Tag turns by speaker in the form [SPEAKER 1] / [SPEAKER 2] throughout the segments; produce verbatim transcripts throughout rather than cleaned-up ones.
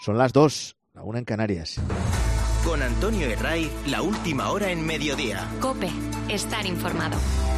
[SPEAKER 1] Son las dos, la una en Canarias.
[SPEAKER 2] Con Antonio Herraiz, la última hora en Mediodía.
[SPEAKER 3] COPE, estar informado.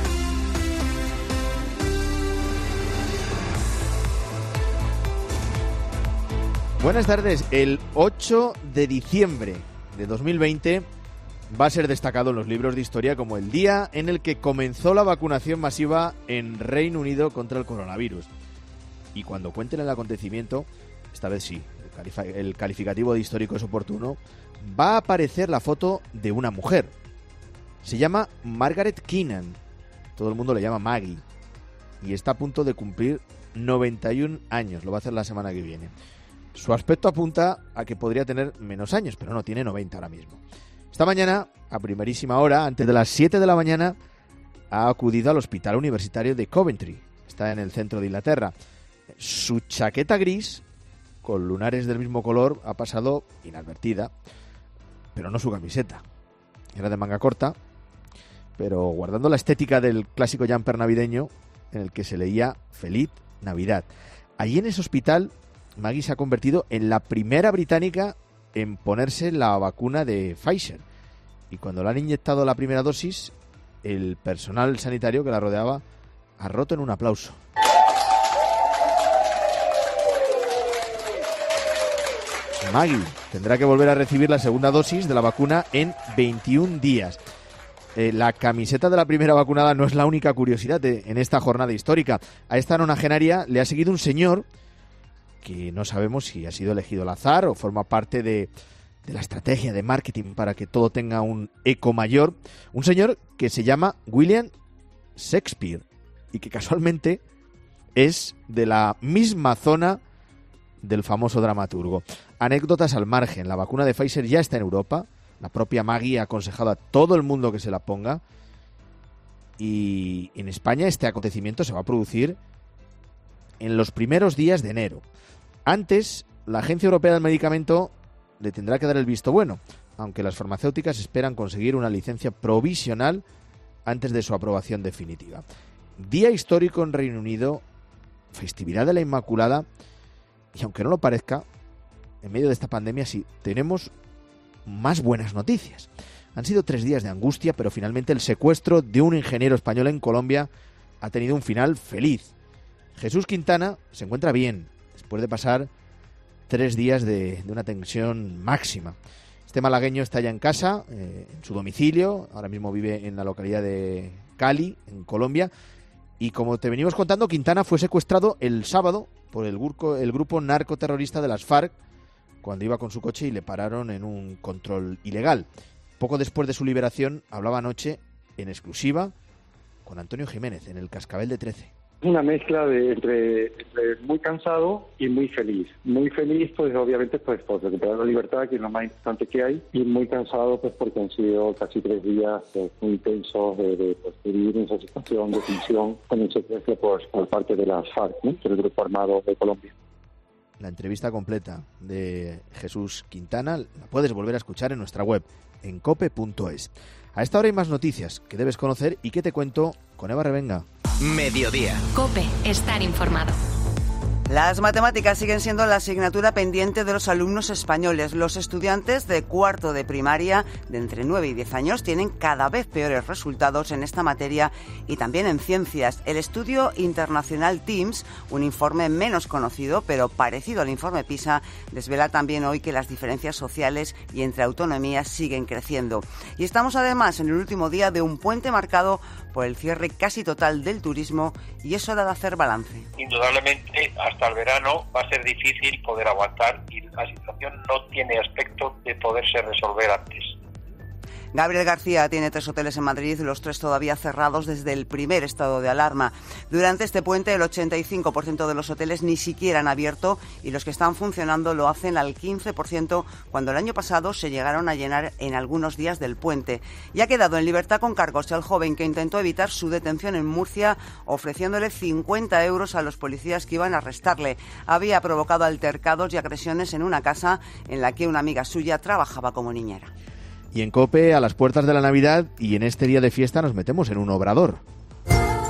[SPEAKER 1] Buenas tardes. El ocho de diciembre de dos mil veinte va a ser destacado en los libros de historia como el día en el que comenzó la vacunación masiva en Reino Unido contra el coronavirus. Y cuando cuenten el acontecimiento, esta vez sí, el calificativo de histórico es oportuno, va a aparecer la foto de una mujer. Se llama Margaret Keenan, todo el mundo le llama Maggie, y está a punto de cumplir noventa y un años, lo va a hacer la semana que viene. Su aspecto apunta a que podría tener menos años, pero no, tiene noventa ahora mismo. Esta mañana, a primerísima hora, antes de las siete de la mañana, ha acudido al Hospital Universitario de Coventry, está en el centro de Inglaterra. Su chaqueta gris, con lunares del mismo color, ha pasado inadvertida, pero no su camiseta. Era de manga corta, pero guardando la estética del clásico jumper navideño en el que se leía Feliz Navidad. Allí en ese hospital, Maggie se ha convertido en la primera británica en ponerse la vacuna de Pfizer. Y cuando le han inyectado la primera dosis, el personal sanitario que la rodeaba ha roto en un aplauso. Maggie tendrá que volver a recibir la segunda dosis de la vacuna en veintiún días. Eh, la camiseta de la primera vacunada no es la única curiosidad de, en esta jornada histórica. A esta nonagenaria le ha seguido un señor que no sabemos si ha sido elegido al azar o forma parte de, de la estrategia de marketing para que todo tenga un eco mayor. Un señor que se llama William Shakespeare y que casualmente es de la misma zona del famoso dramaturgo. Anécdotas al margen, la vacuna de Pfizer ya está en Europa, la propia Maggie ha aconsejado a todo el mundo que se la ponga y en España este acontecimiento se va a producir en los primeros días de enero. Antes, la Agencia Europea del Medicamento le tendrá que dar el visto bueno, aunque las farmacéuticas esperan conseguir una licencia provisional antes de su aprobación definitiva. Día histórico en Reino Unido, festividad de la Inmaculada. Y aunque no lo parezca, en medio de esta pandemia sí tenemos más buenas noticias. Han sido tres días de angustia, pero finalmente el secuestro de un ingeniero español en Colombia ha tenido un final feliz. Jesús Quintana se encuentra bien, después de pasar tres días de, de una tensión máxima. Este malagueño está ya en casa, eh, en su domicilio, ahora mismo vive en la localidad de Cali, en Colombia. Y como te venimos contando, Quintana fue secuestrado el sábado por el grupo, el grupo narcoterrorista de las FARC cuando iba con su coche y le pararon en un control ilegal. Poco después de su liberación, hablaba anoche en exclusiva con Antonio Jiménez en el Cascabel de trece.
[SPEAKER 4] Una mezcla de entre, entre muy cansado y muy feliz. Muy feliz, pues obviamente, pues por recuperar la libertad, que es lo más importante que hay, y muy cansado, pues porque han sido casi tres días pues, muy intensos de, de pues, vivir en esa situación de tensión con el secuestro por, por parte de las FARC, ¿no? El Grupo Armado de Colombia.
[SPEAKER 1] La entrevista completa de Jesús Quintana la puedes volver a escuchar en nuestra web, en cope punto es. A esta hora hay más noticias que debes conocer y que te cuento con Eva Revenga.
[SPEAKER 2] Mediodía.
[SPEAKER 3] COPE, estar informado.
[SPEAKER 5] Las matemáticas siguen siendo la asignatura pendiente de los alumnos españoles. Los estudiantes de cuarto de primaria de entre nueve y diez años tienen cada vez peores resultados en esta materia y también en ciencias. El estudio internacional TIMSS, un informe menos conocido pero parecido al informe PISA, desvela también hoy que las diferencias sociales y entre autonomías siguen creciendo. Y estamos además en el último día de un puente marcado por el cierre casi total del turismo y es hora de hacer balance.
[SPEAKER 6] Indudablemente, hasta el verano va a ser difícil poder aguantar y la situación no tiene aspecto de poderse resolver antes.
[SPEAKER 5] Gabriel García tiene tres hoteles en Madrid, los tres todavía cerrados desde el primer estado de alarma. Durante este puente, el ochenta y cinco por ciento de los hoteles ni siquiera han abierto y los que están funcionando lo hacen al quince por ciento, cuando el año pasado se llegaron a llenar en algunos días del puente. Y ha quedado en libertad con cargos el joven que intentó evitar su detención en Murcia, ofreciéndole cincuenta euros a los policías que iban a arrestarle. Había provocado altercados y agresiones en una casa en la que una amiga suya trabajaba como niñera.
[SPEAKER 1] Y en COPE, a las puertas de la Navidad y en este día de fiesta nos metemos en un obrador.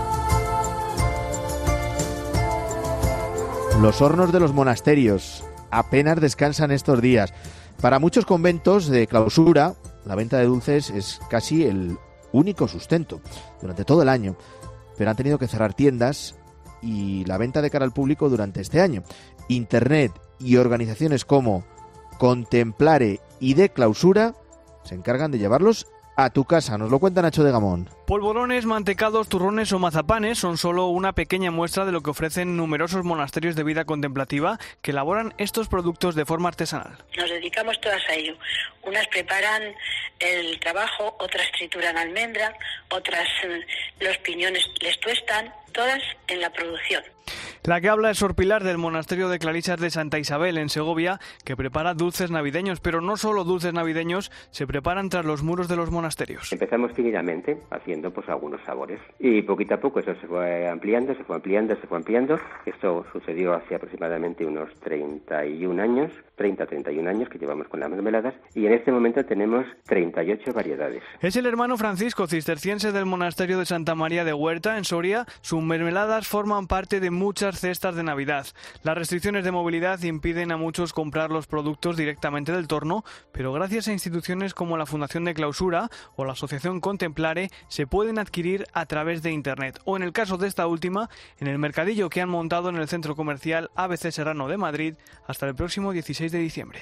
[SPEAKER 1] Los hornos de los monasterios apenas descansan estos días. Para muchos conventos de clausura, la venta de dulces es casi el único sustento durante todo el año, pero han tenido que cerrar tiendas y la venta de cara al público durante este año. Internet y organizaciones como Contemplare y de Clausura se encargan de llevarlos a tu casa. Nos lo cuenta Nacho de Gamón.
[SPEAKER 7] Polvorones, mantecados, turrones o mazapanes son solo una pequeña muestra de lo que ofrecen numerosos monasterios de vida contemplativa que elaboran estos productos de forma artesanal.
[SPEAKER 8] Nos dedicamos todas a ello. Unas preparan el trabajo, otras trituran almendra, otras los piñones les tuestan, todas en la producción.
[SPEAKER 7] La que habla es Sor Pilar del monasterio de Clarisas de Santa Isabel en Segovia, que prepara dulces navideños, pero no solo dulces navideños, se preparan tras los muros de los monasterios.
[SPEAKER 9] Empezamos tímidamente haciendo pues algunos sabores y poquito a poco eso se fue ampliando, se fue ampliando, se fue ampliando. Esto sucedió hace aproximadamente unos treinta y un años, treinta a treinta y un años que llevamos con las mermeladas y en este momento tenemos treinta y ocho variedades.
[SPEAKER 7] Es el hermano Francisco, cisterciense del monasterio de Santa María de Huerta en Soria. Sus mermeladas forman parte de muchas cestas de Navidad. Las restricciones de movilidad impiden a muchos comprar los productos directamente del torno, pero gracias a instituciones como la Fundación de Clausura o la Asociación Contemplare se pueden adquirir a través de Internet o, en el caso de esta última, en el mercadillo que han montado en el centro comercial A B C Serrano de Madrid hasta el próximo dieciséis de diciembre.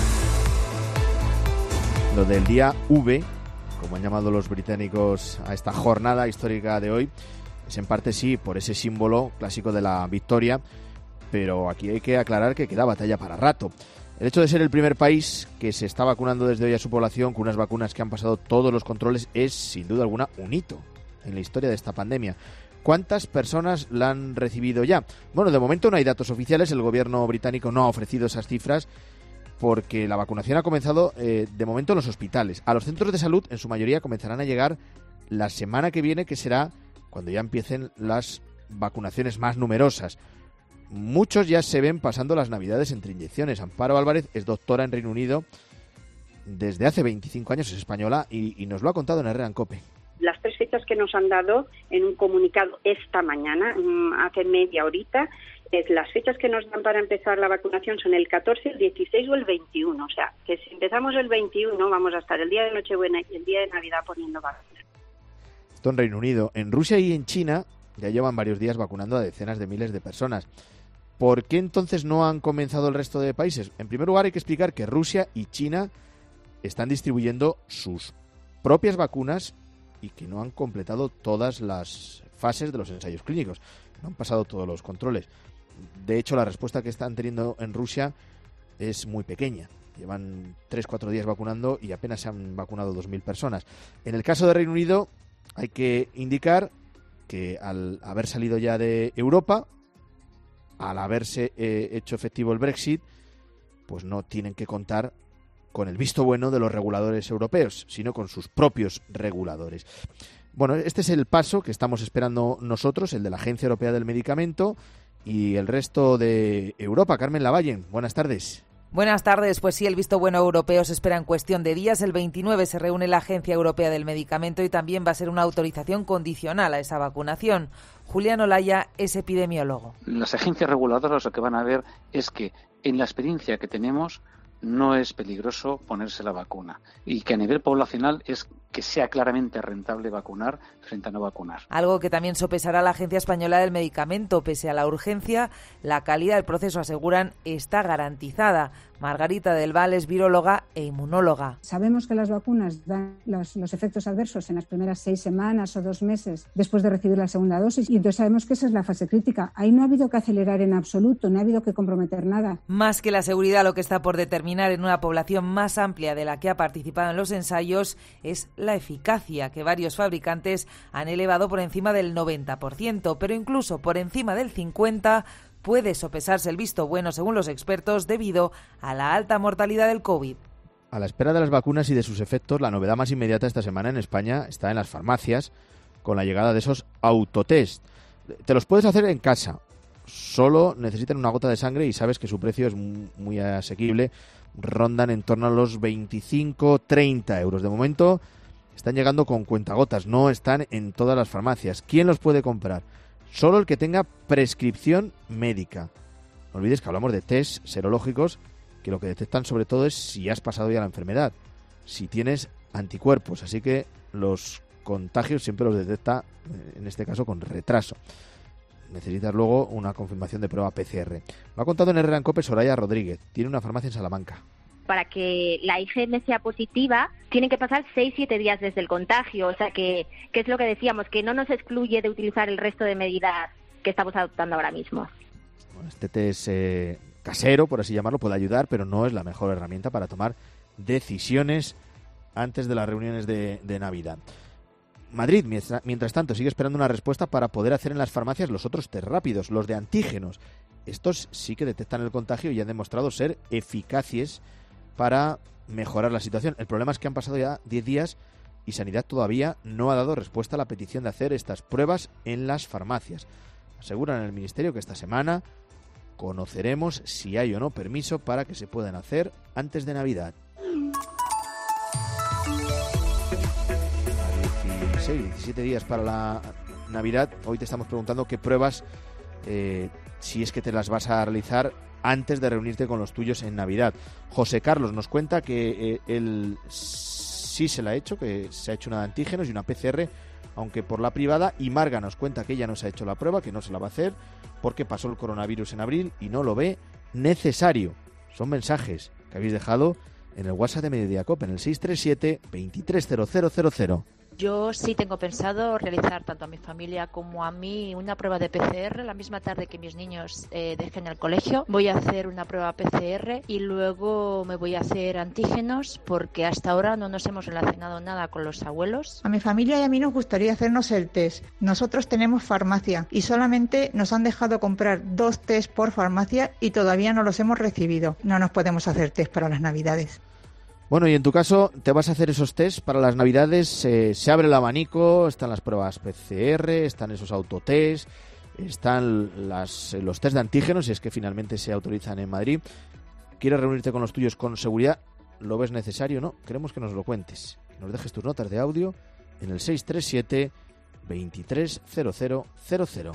[SPEAKER 1] Lo del día V, como han llamado los británicos a esta jornada histórica de hoy, es en parte sí por ese símbolo clásico de la victoria, pero aquí hay que aclarar que queda batalla para rato. El hecho de ser el primer país que se está vacunando desde hoy a su población con unas vacunas que han pasado todos los controles es, sin duda alguna, un hito en la historia de esta pandemia. ¿Cuántas personas la han recibido ya? Bueno, de momento no hay datos oficiales, el gobierno británico no ha ofrecido esas cifras porque la vacunación ha comenzado eh, de momento en los hospitales. A los centros de salud, en su mayoría, comenzarán a llegar la semana que viene, que será cuando ya empiecen las vacunaciones más numerosas. Muchos ya se ven pasando las navidades entre inyecciones. Amparo Álvarez es doctora en Reino Unido desde hace veinticinco años, es española y, y nos lo ha contado en Herrera en COPE.
[SPEAKER 10] Las tres fechas que nos han dado en un comunicado esta mañana, hace media horita, es las fechas que nos dan para empezar la vacunación son el catorce, el dieciséis o el veintiuno. O sea, que si empezamos el veintiuno vamos a estar el día de Nochebuena y el día de Navidad poniendo vacunas.
[SPEAKER 1] Esto en Reino Unido. En Rusia y en China ya llevan varios días vacunando a decenas de miles de personas. ¿Por qué entonces no han comenzado el resto de países? En primer lugar hay que explicar que Rusia y China están distribuyendo sus propias vacunas y que no han completado todas las fases de los ensayos clínicos. No han pasado todos los controles. De hecho, la respuesta que están teniendo en Rusia es muy pequeña. Llevan tres cuatro días vacunando y apenas se han vacunado dos mil personas. En el caso de Reino Unido hay que indicar que al haber salido ya de Europa, al haberse eh, hecho efectivo el Brexit, pues no tienen que contar con el visto bueno de los reguladores europeos, sino con sus propios reguladores. Bueno, este es el paso que estamos esperando nosotros, el de la Agencia Europea del Medicamento y el resto de Europa. Carmen Lavalle, buenas tardes.
[SPEAKER 11] Buenas tardes. Pues sí, el visto bueno europeo se espera en cuestión de días. El veintinueve se reúne la Agencia Europea del Medicamento y también va a ser una autorización condicional a esa vacunación. Julián Olaya es epidemiólogo.
[SPEAKER 12] Las agencias reguladoras lo que van a ver es que en la experiencia que tenemos no es peligroso ponerse la vacuna y que a nivel poblacional es que sea claramente rentable vacunar frente a no vacunar.
[SPEAKER 11] Algo que también sopesará la Agencia Española del Medicamento. Pese a la urgencia, la calidad del proceso, aseguran, está garantizada. Margarita del Val es viróloga e inmunóloga.
[SPEAKER 13] Sabemos que las vacunas dan los, los efectos adversos en las primeras seis semanas o dos meses después de recibir la segunda dosis y entonces sabemos que esa es la fase crítica. Ahí no ha habido que acelerar en absoluto, no ha habido que comprometer nada.
[SPEAKER 11] Más que la seguridad, lo que está por determinar en una población más amplia de la que ha participado en los ensayos es la eficacia, que varios fabricantes han elevado por encima del noventa por ciento, pero incluso por encima del cincuenta por ciento puede sopesarse el visto bueno, según los expertos, debido a la alta mortalidad del COVID.
[SPEAKER 1] A la espera de las vacunas y de sus efectos, la novedad más inmediata esta semana en España está en las farmacias, con la llegada de esos autotest. Te los puedes hacer en casa, solo necesitan una gota de sangre y sabes que su precio es muy asequible, rondan en torno a los veinticinco a treinta euros. De momento están llegando con cuentagotas, no están en todas las farmacias. ¿Quién los puede comprar? Solo el que tenga prescripción médica. No olvides que hablamos de test serológicos que lo que detectan sobre todo es si has pasado ya la enfermedad, si tienes anticuerpos, así que los contagios siempre los detecta, en este caso, con retraso. Necesitas luego una confirmación de prueba P C R. Lo ha contado en R R A en COPE Soraya Rodríguez. Tiene una farmacia en Salamanca.
[SPEAKER 14] Para que la I G M sea positiva, tienen que pasar seis siete días desde el contagio. O sea, que, que es lo que decíamos, que no nos excluye de utilizar el resto de medidas que estamos adoptando ahora mismo.
[SPEAKER 1] Bueno, este test eh, casero, por así llamarlo, puede ayudar, pero no es la mejor herramienta para tomar decisiones antes de las reuniones de, de Navidad. Madrid, mientras, mientras tanto, sigue esperando una respuesta para poder hacer en las farmacias los otros test rápidos, los de antígenos. Estos sí que detectan el contagio y han demostrado ser eficaces para mejorar la situación. El problema es que han pasado ya diez días y Sanidad todavía no ha dado respuesta a la petición de hacer estas pruebas en las farmacias. Aseguran en el Ministerio que esta semana conoceremos si hay o no permiso para que se puedan hacer antes de Navidad. dieciséis, diecisiete días para la Navidad. Hoy te estamos preguntando qué pruebas, eh, si es que te las vas a realizar antes de reunirte con los tuyos en Navidad. José Carlos nos cuenta que eh, él sí se la ha hecho, que se ha hecho una de antígenos y una P C R, aunque por la privada, y Marga nos cuenta que ella no se ha hecho la prueba, que no se la va a hacer porque pasó el coronavirus en abril y no lo ve necesario. Son mensajes que habéis dejado en el WhatsApp de Mediodía Cope, en el seis tres siete, veintitrés cero cero cero cero.
[SPEAKER 15] Yo sí tengo pensado realizar tanto a mi familia como a mí una prueba de P C R la misma tarde que mis niños eh, dejen el colegio. Voy a hacer una prueba P C R y luego me voy a hacer antígenos porque hasta ahora no nos hemos relacionado nada con los abuelos.
[SPEAKER 16] A mi familia y a mí nos gustaría hacernos el test. Nosotros tenemos farmacia y solamente nos han dejado comprar dos test por farmacia y todavía no los hemos recibido. No nos podemos hacer test para las Navidades.
[SPEAKER 1] Bueno, y en tu caso, ¿te vas a hacer esos test para las Navidades? Eh, se abre el abanico, están las pruebas P C R, están esos autotest, están las, los test de antígenos, si es que finalmente se autorizan en Madrid. ¿Quieres reunirte con los tuyos con seguridad? ¿Lo ves necesario o no? Queremos que nos lo cuentes. Nos dejes tus notas de audio en el seis tres siete, veintitrés cero cero cero cero.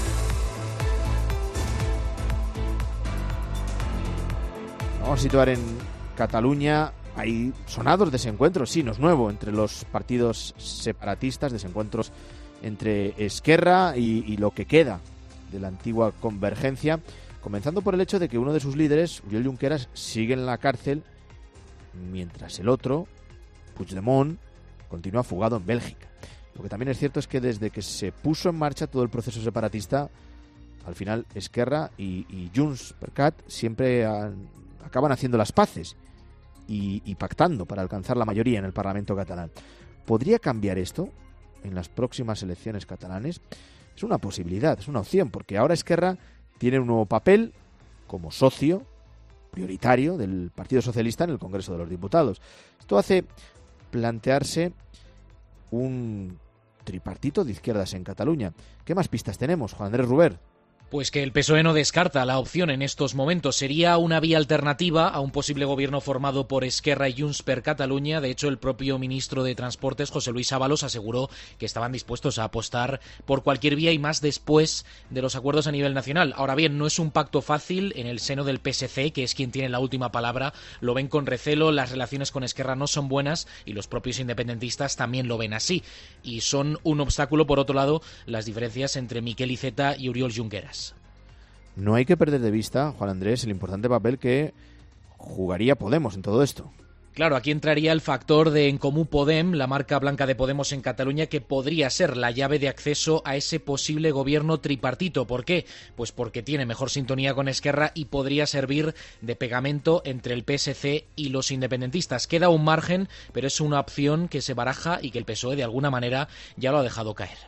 [SPEAKER 1] Vamos a situar en Cataluña. Hay sonados desencuentros, sí, no es nuevo, entre los partidos separatistas, desencuentros entre Esquerra y, y lo que queda de la antigua convergencia, comenzando por el hecho de que uno de sus líderes, Oriol Junqueras, sigue en la cárcel, mientras el otro, Puigdemont, continúa fugado en Bélgica. Lo que también es cierto es que desde que se puso en marcha todo el proceso separatista, al final Esquerra y, y Junts per Cat siempre han, acaban haciendo las paces y, y pactando para alcanzar la mayoría en el Parlamento catalán. ¿Podría cambiar esto en las próximas elecciones catalanes? Es una posibilidad, es una opción, porque ahora Esquerra tiene un nuevo papel como socio prioritario del Partido Socialista en el Congreso de los Diputados. Esto hace plantearse un tripartito de izquierdas en Cataluña. ¿Qué más pistas tenemos, Juan Andrés Ruber?
[SPEAKER 17] Pues que el P S O E no descarta la opción en estos momentos. Sería una vía alternativa a un posible gobierno formado por Esquerra y Junts per Catalunya. De hecho, el propio ministro de Transportes, José Luis Ábalos, aseguró que estaban dispuestos a apostar por cualquier vía y más después de los acuerdos a nivel nacional. Ahora bien, no es un pacto fácil. En el seno del P S C, que es quien tiene la última palabra, lo ven con recelo. Las relaciones con Esquerra no son buenas y los propios independentistas también lo ven así. Y son un obstáculo, por otro lado, las diferencias entre Miquel Iceta y Oriol Junqueras.
[SPEAKER 1] No hay que perder de vista, Juan Andrés, el importante papel que jugaría Podemos en todo esto.
[SPEAKER 17] Claro, aquí entraría el factor de En Comú Podem, la marca blanca de Podemos en Cataluña, que podría ser la llave de acceso a ese posible gobierno tripartito. ¿Por qué? Pues porque tiene mejor sintonía con Esquerra y podría servir de pegamento entre el P S C y los independentistas. Queda un margen, pero es una opción que se baraja y que el P S O E de alguna manera ya lo ha dejado caer.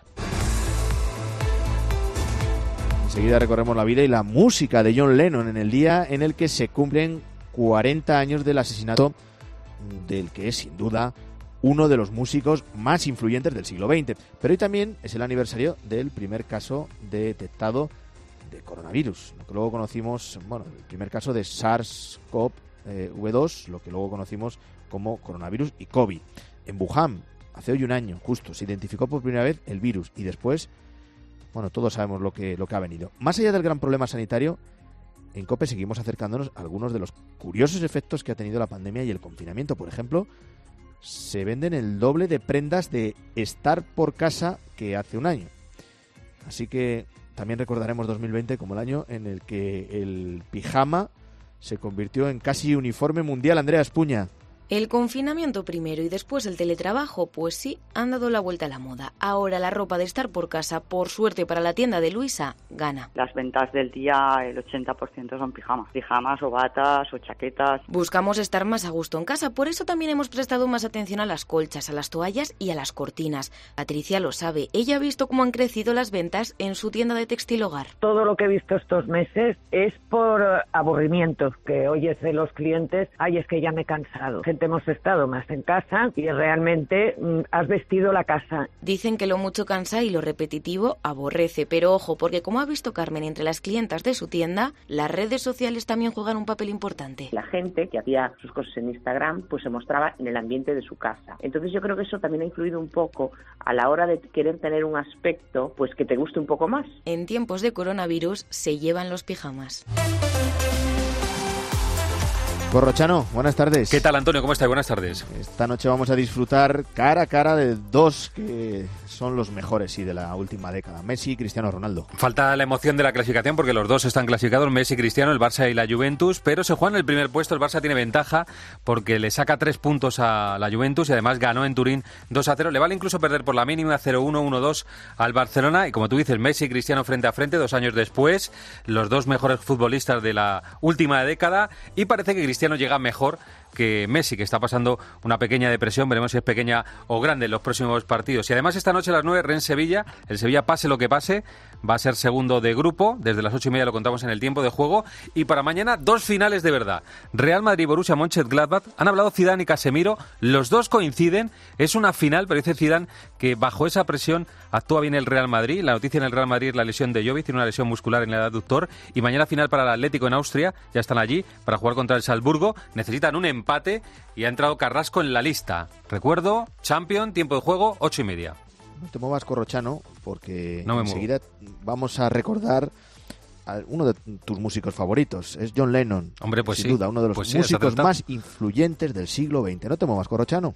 [SPEAKER 1] Enseguida recorremos la vida y la música de John Lennon en el día en el que se cumplen cuarenta años del asesinato del que es sin duda uno de los músicos más influyentes del siglo veinte. Pero hoy también es el aniversario del primer caso detectado de coronavirus, lo que luego conocimos, bueno, el primer caso de SARS-CoV dos, lo que luego conocimos como coronavirus y COVID. En Wuhan, hace hoy un año, justo, se identificó por primera vez el virus y después, bueno, todos sabemos lo que, lo que ha venido. Más allá del gran problema sanitario, en COPE seguimos acercándonos a algunos de los curiosos efectos que ha tenido la pandemia y el confinamiento. Por ejemplo, se venden el doble de prendas de estar por casa que hace un año. Así que también recordaremos dos mil veinte como el año en el que el pijama se convirtió en casi uniforme mundial. Andrea Espuña.
[SPEAKER 18] El confinamiento primero y después el teletrabajo, pues sí, han dado la vuelta a la moda. Ahora la ropa de estar por casa, por suerte para la tienda de Luisa, gana.
[SPEAKER 19] Las ventas del día, el ochenta por ciento son pijamas. Pijamas o batas o chaquetas.
[SPEAKER 18] Buscamos estar más a gusto en casa, por eso también hemos prestado más atención a las colchas, a las toallas y a las cortinas. Patricia lo sabe, ella ha visto cómo han crecido las ventas en su tienda de textil hogar.
[SPEAKER 20] Todo lo que he visto estos meses es por aburrimiento, que oyes de los clientes, ay, es que ya me he cansado. Hemos estado más en casa y realmente mm, has vestido la casa.
[SPEAKER 18] Dicen que lo mucho cansa y lo repetitivo aborrece, pero ojo, porque como ha visto Carmen entre las clientas de su tienda, las redes sociales también juegan un papel importante.
[SPEAKER 21] La gente que hacía sus cosas en Instagram pues se mostraba en el ambiente de su casa. Entonces yo creo que eso también ha influido un poco a la hora de querer tener un aspecto pues que te guste un poco más.
[SPEAKER 18] En tiempos de coronavirus se llevan los pijamas.
[SPEAKER 1] Corrochano, buenas tardes.
[SPEAKER 22] ¿Qué tal, Antonio? ¿Cómo estás? Buenas tardes.
[SPEAKER 1] Esta noche vamos a disfrutar cara a cara de dos que son los mejores sí, de la última década, Messi y Cristiano Ronaldo.
[SPEAKER 22] Falta la emoción de la clasificación porque los dos están clasificados, Messi y Cristiano, el Barça y la Juventus, pero se juegan el primer puesto, el Barça tiene ventaja porque le saca tres puntos a la Juventus y además ganó en Turín dos a cero. Le vale incluso perder por la mínima cero uno, uno dos al Barcelona y como tú dices, Messi y Cristiano frente a frente, dos años después, los dos mejores futbolistas de la última década y parece que Cristiano llega mejor que Messi, que está pasando una pequeña depresión, veremos si es pequeña o grande en los próximos partidos. Y además esta noche a las nueve, Rennes-Sevilla, el Sevilla pase lo que pase, va a ser segundo de grupo, desde las ocho y media lo contamos en el tiempo de juego, y para mañana dos finales de verdad. Real Madrid-Borussia Mönchengladbach, han hablado Zidane y Casemiro, los dos coinciden, es una final, pero dice Zidane que bajo esa presión actúa bien el Real Madrid, la noticia en el Real Madrid es la lesión de Jovic, tiene una lesión muscular en el aductor, y mañana final para el Atlético en Austria, ya están allí para jugar contra el Salzburgo, necesitan un empate y ha entrado Carrasco en la lista. Recuerdo, Champions, tiempo de juego, ocho y media.
[SPEAKER 1] No te muevas, Corrochano, porque
[SPEAKER 22] no
[SPEAKER 1] enseguida vamos a recordar a uno de tus músicos favoritos. Es John Lennon.
[SPEAKER 22] Hombre, pues
[SPEAKER 1] sin
[SPEAKER 22] sí.
[SPEAKER 1] duda, uno de los
[SPEAKER 22] pues sí,
[SPEAKER 1] músicos más influyentes del siglo veinte. No te muevas, Corrochano.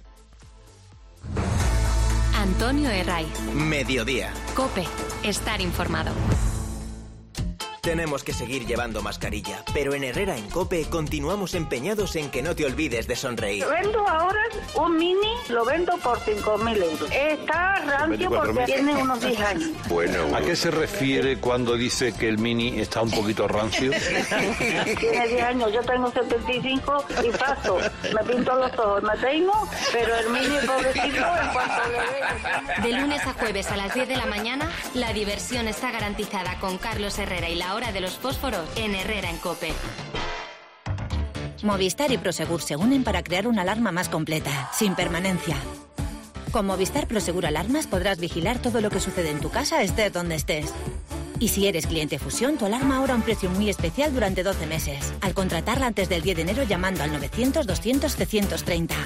[SPEAKER 3] Antonio Herray.
[SPEAKER 2] Mediodía.
[SPEAKER 3] COPE. Estar informado.
[SPEAKER 2] Tenemos que seguir llevando mascarilla, pero en Herrera en COPE continuamos empeñados en que no te olvides de sonreír.
[SPEAKER 8] Vendo ahora un Mini, lo vendo por cinco mil euros. Está rancio porque tiene unos diez años.
[SPEAKER 23] Bueno, ¿a qué se refiere cuando dice que el Mini está un poquito rancio?
[SPEAKER 8] Tiene diez años, yo tengo setenta y cinco y paso, me pinto los ojos, me peino, pero el Mini pobrecito en cuanto le ve...
[SPEAKER 3] De lunes a jueves a las diez de la mañana, la diversión está garantizada con Carlos Herrera y la hora de los fósforos en Herrera en COPE.
[SPEAKER 24] Movistar y Prosegur se unen para crear una alarma más completa, sin permanencia. Con Movistar Prosegur Alarmas podrás vigilar todo lo que sucede en tu casa, estés donde estés. Y si eres cliente Fusión, tu alarma ahora a un precio muy especial durante doce meses, al contratarla antes del diez de enero llamando al novecientos, doscientos, setecientos treinta.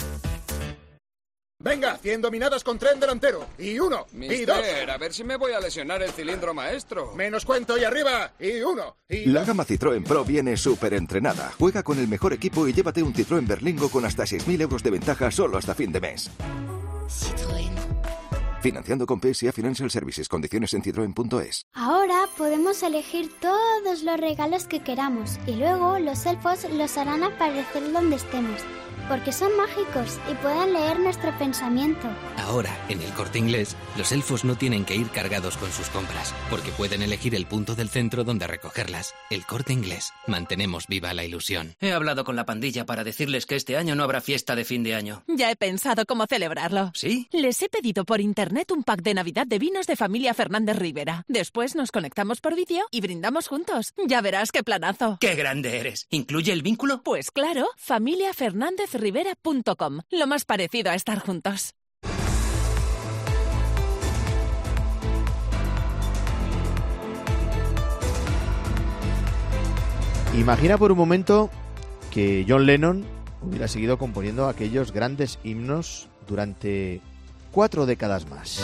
[SPEAKER 25] Venga, cien dominadas con tren delantero. Y uno,
[SPEAKER 26] Mister,
[SPEAKER 25] y dos.
[SPEAKER 26] A ver si me voy a lesionar el cilindro maestro.
[SPEAKER 25] Menos cuento y arriba. Y uno, y
[SPEAKER 27] La
[SPEAKER 25] dos.
[SPEAKER 27] gama Citroën Pro viene súper entrenada. Juega con el mejor equipo y llévate un Citroën Berlingo con hasta seis mil euros de ventaja solo hasta fin de mes.
[SPEAKER 28] Citroën.
[SPEAKER 27] Financiando con P S A Financial Services. Condiciones en citroen punto es.
[SPEAKER 28] Ahora podemos elegir todos los regalos que queramos y luego los elfos los harán aparecer donde estemos. Porque son mágicos y pueden leer nuestro pensamiento.
[SPEAKER 29] Ahora, en el Corte Inglés, los elfos no tienen que ir cargados con sus compras, porque pueden elegir el punto del centro donde recogerlas. El Corte Inglés. Mantenemos viva la ilusión.
[SPEAKER 30] He hablado con la pandilla para decirles que este año no habrá fiesta de fin de año.
[SPEAKER 31] Ya he pensado cómo celebrarlo.
[SPEAKER 30] ¿Sí?
[SPEAKER 31] Les he pedido por internet un pack de Navidad de vinos de familia Fernández Rivera. Después nos conectamos por vídeo y brindamos juntos. Ya verás qué planazo.
[SPEAKER 30] ¡Qué grande eres! ¿Incluye el vínculo?
[SPEAKER 31] Pues claro, familia Fernández Rivera punto com. Lo más parecido a estar juntos.
[SPEAKER 1] Imagina por un momento que John Lennon hubiera seguido componiendo aquellos grandes himnos durante cuatro décadas más.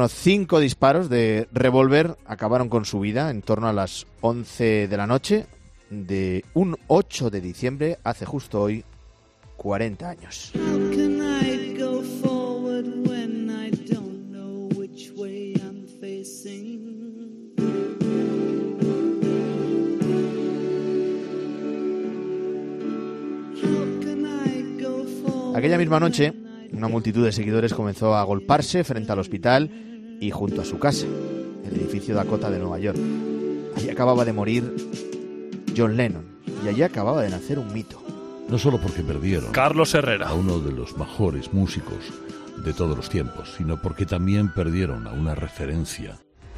[SPEAKER 1] Bueno, cinco disparos de revólver acabaron con su vida en torno a las once de la noche de un ocho de diciembre, hace justo hoy cuarenta años. Aquella misma noche, una multitud de seguidores comenzó a agolparse frente al hospital y junto a su casa, el edificio Dakota de Nueva York. Allí acababa de morir John Lennon y allí acababa de nacer un mito.
[SPEAKER 4] No solo porque perdieron
[SPEAKER 5] Carlos Herrera,
[SPEAKER 4] a uno de los mejores músicos de todos los tiempos, sino porque también perdieron a una referencia.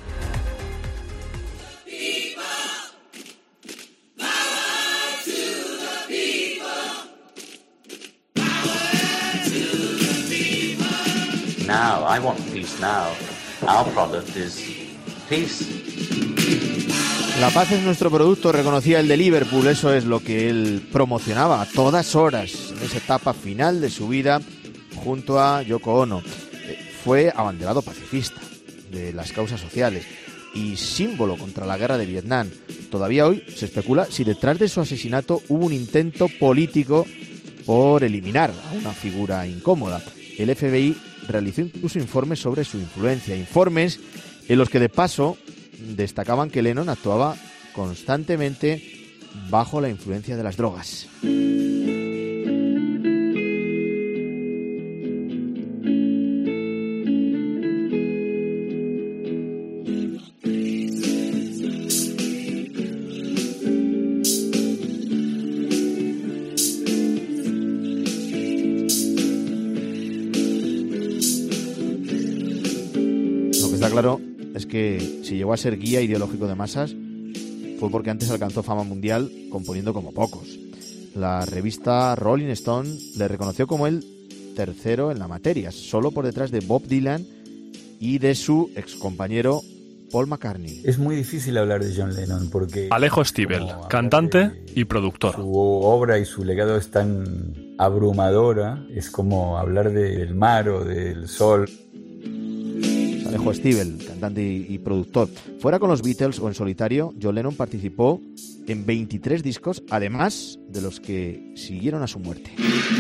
[SPEAKER 6] Now, I want peace now. Our product is peace.
[SPEAKER 1] La paz es nuestro producto, reconocía el de Liverpool. Eso es lo que él promocionaba a todas horas en esa etapa final de su vida junto a Yoko Ono. Fue abanderado pacifista de las causas sociales y símbolo contra la guerra de Vietnam. Todavía hoy se especula si detrás de su asesinato hubo un intento político por eliminar a una figura incómoda. El F B I realizó incluso informes sobre su influencia, informes en los que de paso destacaban que Lennon actuaba constantemente bajo la influencia de las drogas. Claro, es que si llegó a ser guía ideológico de masas fue porque antes alcanzó fama mundial componiendo como pocos. La revista Rolling Stone le reconoció como el tercero en la materia, solo por detrás de Bob Dylan y de su excompañero Paul McCartney.
[SPEAKER 7] Es muy difícil hablar de John Lennon porque...
[SPEAKER 5] Alejo Stivel, cantante y productor.
[SPEAKER 7] Su obra y su legado es tan abrumadora, es como hablar del mar o del sol.
[SPEAKER 1] Alejo Stivel, cantante y, y productor. Fuera con los Beatles o en solitario, John Lennon participó en veintitrés discos, además de los que siguieron a su muerte.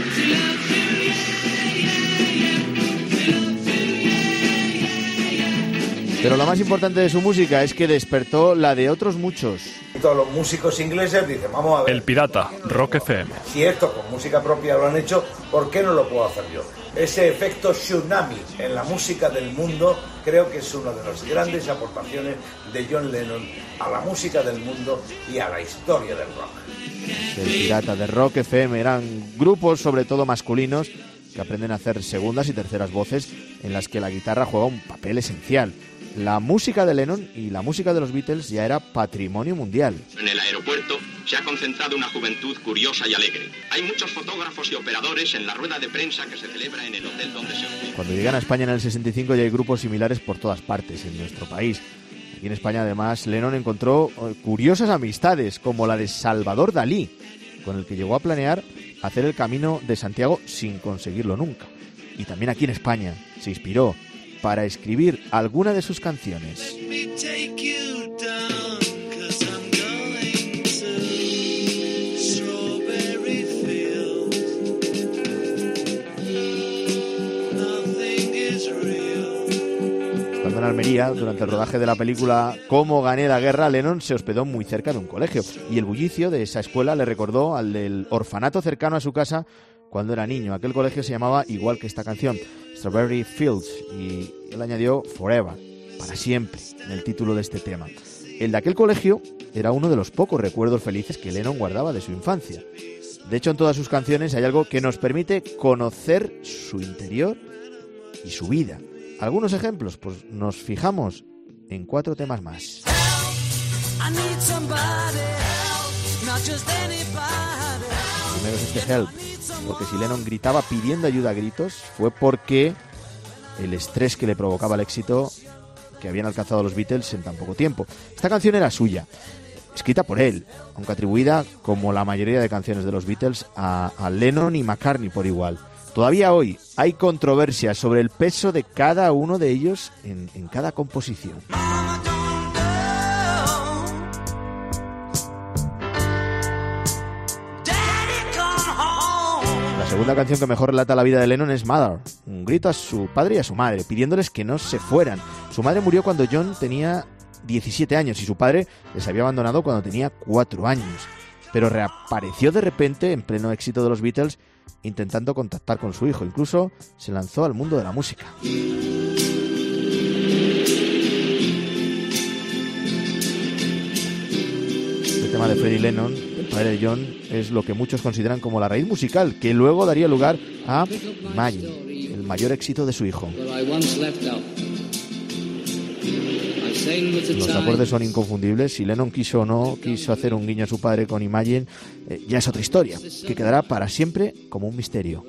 [SPEAKER 1] Pero lo más importante de su música es que despertó la de otros muchos.
[SPEAKER 9] Todos los músicos ingleses dicen, vamos a ver...
[SPEAKER 5] El Pirata, Rock F M.
[SPEAKER 9] Si esto con música propia lo han hecho, ¿por qué no lo puedo hacer yo? Ese efecto tsunami en la música del mundo creo que es una de las grandes aportaciones de John Lennon a la música del mundo y a la historia del rock.
[SPEAKER 1] El Pirata, de Rock F M, eran grupos sobre todo masculinos que aprenden a hacer segundas y terceras voces en las que la guitarra juega un papel esencial. La música de Lennon y la música de los Beatles ya era patrimonio mundial.
[SPEAKER 10] En el aeropuerto se ha concentrado una juventud curiosa y alegre. Hay muchos fotógrafos y operadores en la rueda de prensa que se celebra en el hotel donde se ocupa.
[SPEAKER 1] Cuando llegan a España en el sesenta y cinco ya hay grupos similares por todas partes en nuestro país. Aquí en España además Lennon encontró curiosas amistades como la de Salvador Dalí, con el que llegó a planear hacer el Camino de Santiago sin conseguirlo nunca. Y también aquí en España se inspiró para escribir alguna de sus canciones. Estando en Almería, durante el rodaje de la película Cómo gané la guerra, Lennon se hospedó muy cerca de un colegio y el bullicio de esa escuela le recordó al del orfanato cercano a su casa cuando era niño. Aquel colegio se llamaba igual que esta canción, Strawberry Fields, y él añadió Forever, para siempre, en el título de este tema. El de aquel colegio era uno de los pocos recuerdos felices que Lennon guardaba de su infancia. De hecho, en todas sus canciones hay algo que nos permite conocer su interior y su vida. Algunos ejemplos, pues nos fijamos en cuatro temas más. Primero es este Help, porque si Lennon gritaba pidiendo ayuda a gritos fue porque el estrés que le provocaba el éxito que habían alcanzado los Beatles en tan poco tiempo. Esta canción era suya, escrita por él, aunque atribuida, como la mayoría de canciones de los Beatles, a, a Lennon y McCartney por igual. Todavía hoy, hay controversia sobre el peso de cada uno de ellos en, en cada composición. La segunda canción que mejor relata la vida de Lennon es Mother, un grito a su padre y a su madre, pidiéndoles que no se fueran. Su madre murió cuando John tenía diecisiete años y su padre les había abandonado cuando tenía cuatro años. Pero reapareció de repente en pleno éxito de los Beatles intentando contactar con su hijo. Incluso se lanzó al mundo de la música. El tema de Freddie Lennon, el padre de John, es lo que muchos consideran como la raíz musical, que luego daría lugar a Imagine, el mayor éxito de su hijo. Los acordes son inconfundibles. Si Lennon quiso o no quiso hacer un guiño a su padre con Imagine, eh, ya es otra historia, que quedará para siempre como un misterio.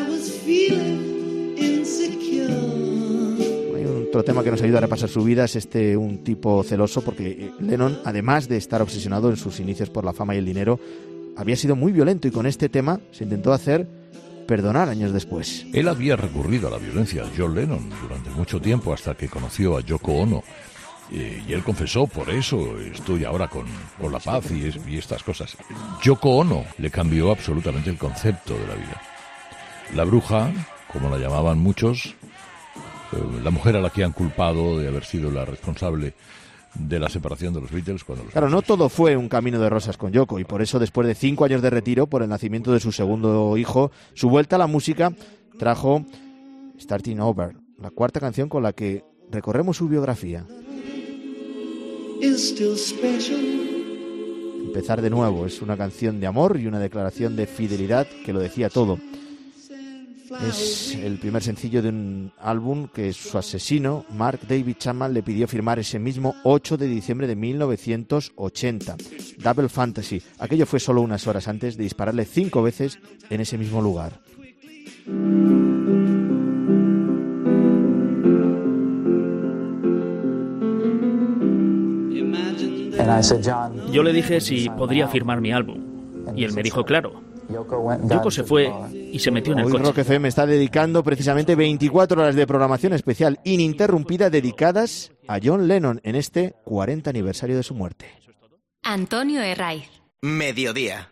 [SPEAKER 1] Hay otro tema que nos ayuda a repasar su vida, es este un tipo celoso, porque Lennon, además de estar obsesionado en sus inicios por la fama y el dinero, había sido muy violento y con este tema se intentó hacer perdonar años después.
[SPEAKER 4] Él había recurrido a la violencia, John Lennon, durante mucho tiempo, hasta que conoció a Yoko Ono. Y él confesó, por eso estoy ahora con, con la paz y, es, y estas cosas. Yoko Ono le cambió absolutamente el concepto de la vida. La bruja, como la llamaban muchos, eh, la mujer a la que han culpado de haber sido la responsable de la separación de los Beatles. Cuando los
[SPEAKER 1] claro, no todo fue un camino de rosas con Yoko, y por eso después de cinco años de retiro por el nacimiento de su segundo hijo, su vuelta a la música trajo Starting Over, la cuarta canción con la que recorremos su biografía. Empezar de nuevo es una canción de amor y una declaración de fidelidad que lo decía todo. Es el primer sencillo de un álbum que su asesino, Mark David Chapman, le pidió firmar ese mismo ocho de diciembre de mil novecientos ochenta. Double Fantasy. Aquello fue solo unas horas antes de dispararle cinco veces en ese mismo lugar.
[SPEAKER 11] Yo le dije si podría firmar mi álbum. Y él me dijo, claro. Yoko se fue y se metió en el
[SPEAKER 1] Hoy
[SPEAKER 11] coche.
[SPEAKER 1] Rock F M está dedicando precisamente veinticuatro horas de programación especial ininterrumpida dedicadas a John Lennon en este cuarenta aniversario de su muerte.
[SPEAKER 3] Antonio Herraiz.
[SPEAKER 2] Mediodía.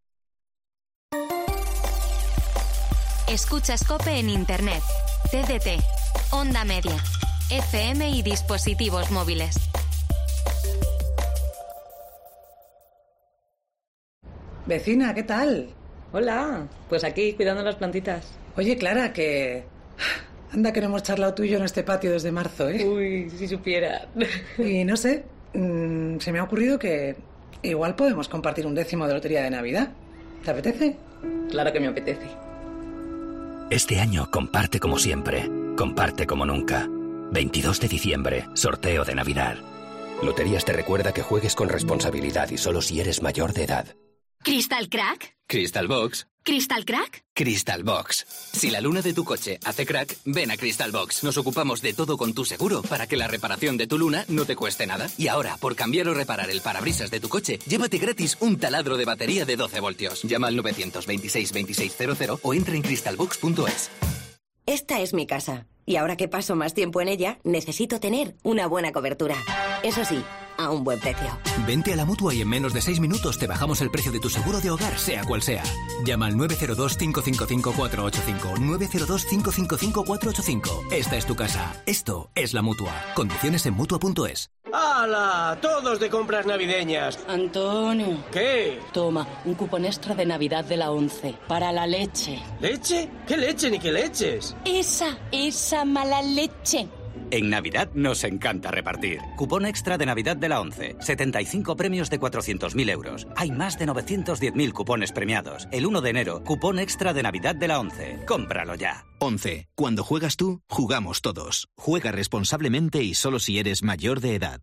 [SPEAKER 3] Escuchas COPE en Internet, T D T, Onda Media, F M y dispositivos móviles.
[SPEAKER 12] Vecina, ¿qué tal?
[SPEAKER 13] Hola, pues aquí, cuidando las plantitas.
[SPEAKER 12] Oye, Clara, que... Anda que no hemos charlado tú y yo en este patio desde marzo, ¿eh?
[SPEAKER 13] Uy, si supiera.
[SPEAKER 12] Y no sé, mmm, se me ha ocurrido que igual podemos compartir un décimo de lotería de Navidad. ¿Te apetece?
[SPEAKER 13] Claro que me apetece.
[SPEAKER 14] Este año comparte como siempre, comparte como nunca. veintidós de diciembre, sorteo de Navidad. Loterías te recuerda que juegues con responsabilidad y solo si eres mayor de edad.
[SPEAKER 3] ¿Crystal Crack?
[SPEAKER 14] Crystal Box.
[SPEAKER 3] ¿Crystal Crack?
[SPEAKER 14] Crystal Box. Si la luna de tu coche hace crack, ven a Crystal Box. Nos ocupamos de todo con tu seguro para que la reparación de tu luna no te cueste nada. Y ahora, por cambiar o reparar el parabrisas de tu coche, llévate gratis un taladro de batería de doce voltios. Llama al nueve dos seis, veintiséis cero cero o entra en crystal box punto es.
[SPEAKER 15] Esta es mi casa. Y ahora que paso más tiempo en ella, necesito tener una buena cobertura. Eso sí, a un buen precio.
[SPEAKER 14] Vente a la Mutua y en menos de seis minutos te bajamos el precio de tu seguro de hogar, sea cual sea. Llama al nueve cero dos, cinco cinco cinco, cuatro ocho cinco. nueve cero dos, cinco cinco cinco, cuatro ocho cinco. Esta es tu casa. Esto es la Mutua. Condiciones en Mutua punto es.
[SPEAKER 16] ¡Hala! Todos de compras navideñas.
[SPEAKER 13] Antonio.
[SPEAKER 16] ¿Qué?
[SPEAKER 13] Toma, un cupón extra de Navidad de la once. Para la leche.
[SPEAKER 16] ¿Leche? ¿Qué leche ni qué leches?
[SPEAKER 13] Esa, esa mala leche.
[SPEAKER 14] En Navidad nos encanta repartir. Cupón extra de Navidad de la once. setenta y cinco premios de cuatrocientos mil euros. Hay más de novecientos diez mil cupones premiados. El uno de enero, cupón extra de Navidad de la once. Cómpralo ya.
[SPEAKER 17] once. Cuando juegas tú, jugamos todos. Juega responsablemente y solo si eres mayor de edad.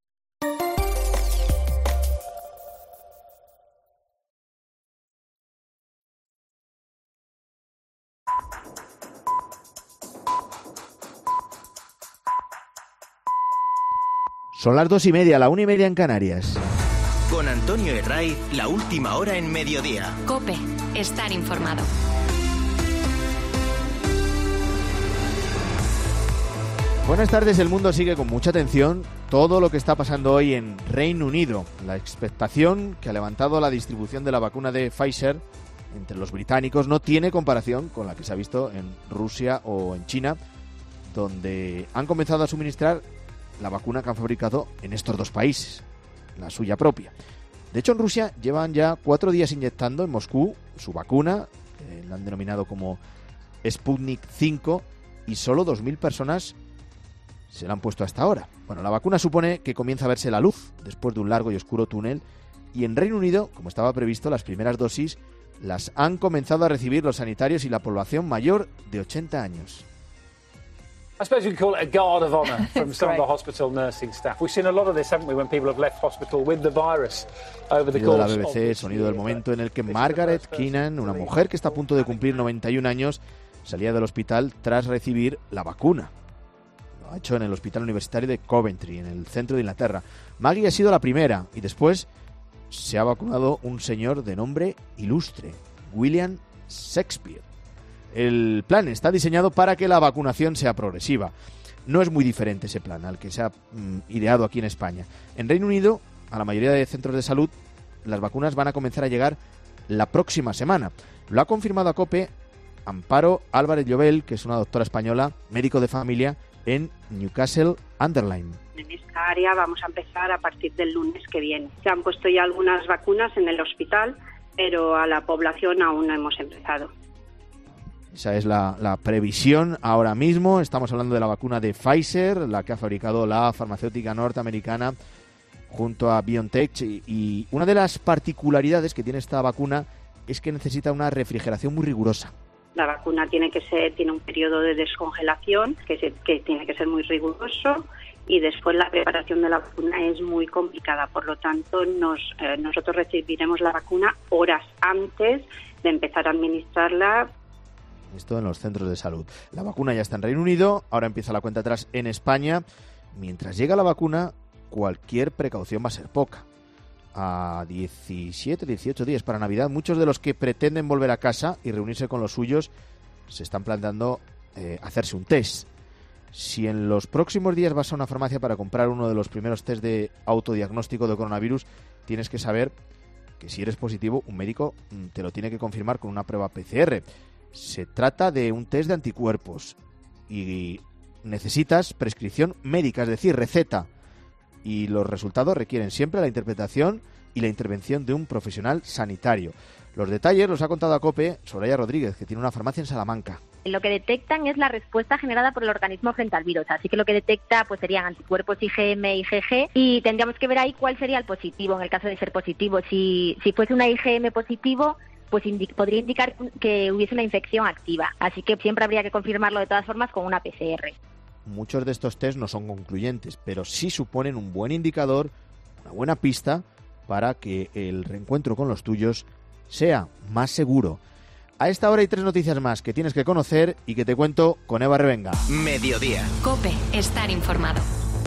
[SPEAKER 1] Son las dos y media, la una y media en Canarias.
[SPEAKER 2] Con Antonio Herraiz, la última hora en Mediodía.
[SPEAKER 3] COPE, estar informado.
[SPEAKER 1] Buenas tardes. El mundo sigue con mucha atención todo lo que está pasando hoy en Reino Unido. La expectación que ha levantado la distribución de la vacuna de Pfizer entre los británicos no tiene comparación con la que se ha visto en Rusia o en China, donde han comenzado a suministrar la vacuna que han fabricado en estos dos países, la suya propia. De hecho, en Rusia llevan ya cuatro días inyectando en Moscú su vacuna, eh, la han denominado como Sputnik cinco, y solo dos mil personas se la han puesto hasta ahora. Bueno, la vacuna supone que comienza a verse la luz después de un largo y oscuro túnel, y en Reino Unido, como estaba previsto, las primeras dosis las han comenzado a recibir los sanitarios y la población mayor de ochenta años.
[SPEAKER 8] I suppose you could call it a guard of honour from some of the hospital nursing staff. We've seen a lot of this, haven't we, when people have left hospital with the virus over the course
[SPEAKER 1] of la B B C, sonido del momento en el que Margaret Keenan, una mujer que está a punto de cumplir noventa y un años, salía del hospital tras recibir la vacuna. Lo ha hecho en el Hospital Universitario de Coventry, en el centro de Inglaterra. Maggie ha sido la primera y después se ha vacunado un señor de nombre ilustre, William Shakespeare. El plan está diseñado para que la vacunación sea progresiva. No es muy diferente ese plan al que se ha mm, ideado aquí en España. En Reino Unido, a la mayoría de centros de salud, las vacunas van a comenzar a llegar la próxima semana. Lo ha confirmado a COPE Amparo Álvarez Llobel, que es una doctora española, médico de familia en Newcastle Underline.
[SPEAKER 18] En esta área vamos a empezar a partir del lunes que viene. Se han puesto ya algunas vacunas en el hospital, pero a la población aún no hemos empezado.
[SPEAKER 1] Esa es la, la previsión ahora mismo. Estamos hablando de la vacuna de Pfizer, la que ha fabricado la farmacéutica norteamericana junto a BioNTech. Y, y una de las particularidades que tiene esta vacuna es que necesita una refrigeración muy rigurosa.
[SPEAKER 18] La vacuna tiene que ser, tiene un periodo de descongelación que, se, que tiene que ser muy riguroso, y después la preparación de la vacuna es muy complicada. Por lo tanto, nos, eh, nosotros recibiremos la vacuna horas antes de empezar a administrarla.
[SPEAKER 1] Esto en los centros de salud. La vacuna ya está en Reino Unido, ahora empieza la cuenta atrás en España. Mientras llega la vacuna, cualquier precaución va a ser poca. A diecisiete, dieciocho días para Navidad, muchos de los que pretenden volver a casa y reunirse con los suyos se están planteando eh, hacerse un test. Si en los próximos días vas a una farmacia para comprar uno de los primeros test de autodiagnóstico de coronavirus, tienes que saber que si eres positivo, un médico te lo tiene que confirmar con una prueba P C R. Se trata de un test de anticuerpos y necesitas prescripción médica, es decir, receta. Y los resultados requieren siempre la interpretación y la intervención de un profesional sanitario. Los detalles los ha contado a COPE Soraya Rodríguez, que tiene una farmacia en Salamanca.
[SPEAKER 19] Lo que detectan es la respuesta generada por el organismo frente al virus. Así que lo que detecta pues serían anticuerpos I G M y I G G, y tendríamos que ver ahí cuál sería el positivo en el caso de ser positivo. Si, si fuese una I G M positivo, pues indi- podría indicar que hubiese una infección activa. Así que siempre habría que confirmarlo de todas formas con una P C R.
[SPEAKER 1] Muchos de estos test no son concluyentes, pero sí suponen un buen indicador, una buena pista para que el reencuentro con los tuyos sea más seguro. A esta hora hay tres noticias más que tienes que conocer y que te cuento con Eva Revenga.
[SPEAKER 2] Mediodía.
[SPEAKER 3] COPE, estar informado.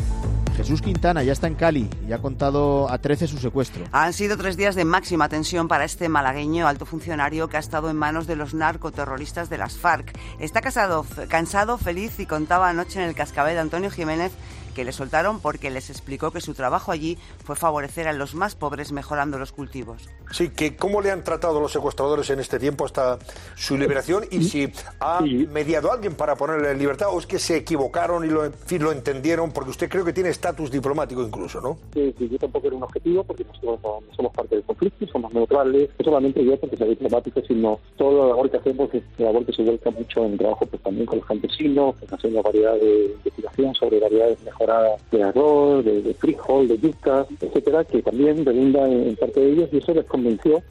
[SPEAKER 1] Jesús Quintana ya está en Cali y ha contado a trece su secuestro.
[SPEAKER 20] Han sido tres días de máxima tensión para este malagueño alto funcionario que ha estado en manos de los narcoterroristas de las FARC. Está casado, cansado, feliz, y contaba anoche en el Cascabel de Antonio Jiménez que le soltaron porque les explicó que su trabajo allí fue favorecer a los más pobres mejorando los cultivos.
[SPEAKER 21] Sí, que cómo le han tratado los secuestradores en este tiempo hasta su liberación, y si ha mediado alguien para ponerle en libertad, o es que se equivocaron y lo, en fin, lo entendieron, porque usted creo que tiene estatus diplomático incluso, ¿no?
[SPEAKER 22] Sí, sí, yo tampoco era un objetivo porque nosotros no, no somos parte del conflicto, somos neutrales, no solamente yo porque soy diplomático, sino todo la labor que hacemos es la labor que se vuelca mucho en trabajo pues también con los campesinos, pues haciendo variedad de investigación sobre variedades mejoradas de arroz, de, de frijol, de yuca, etcétera, que también redunda en, en parte de ellos, y eso les convenció.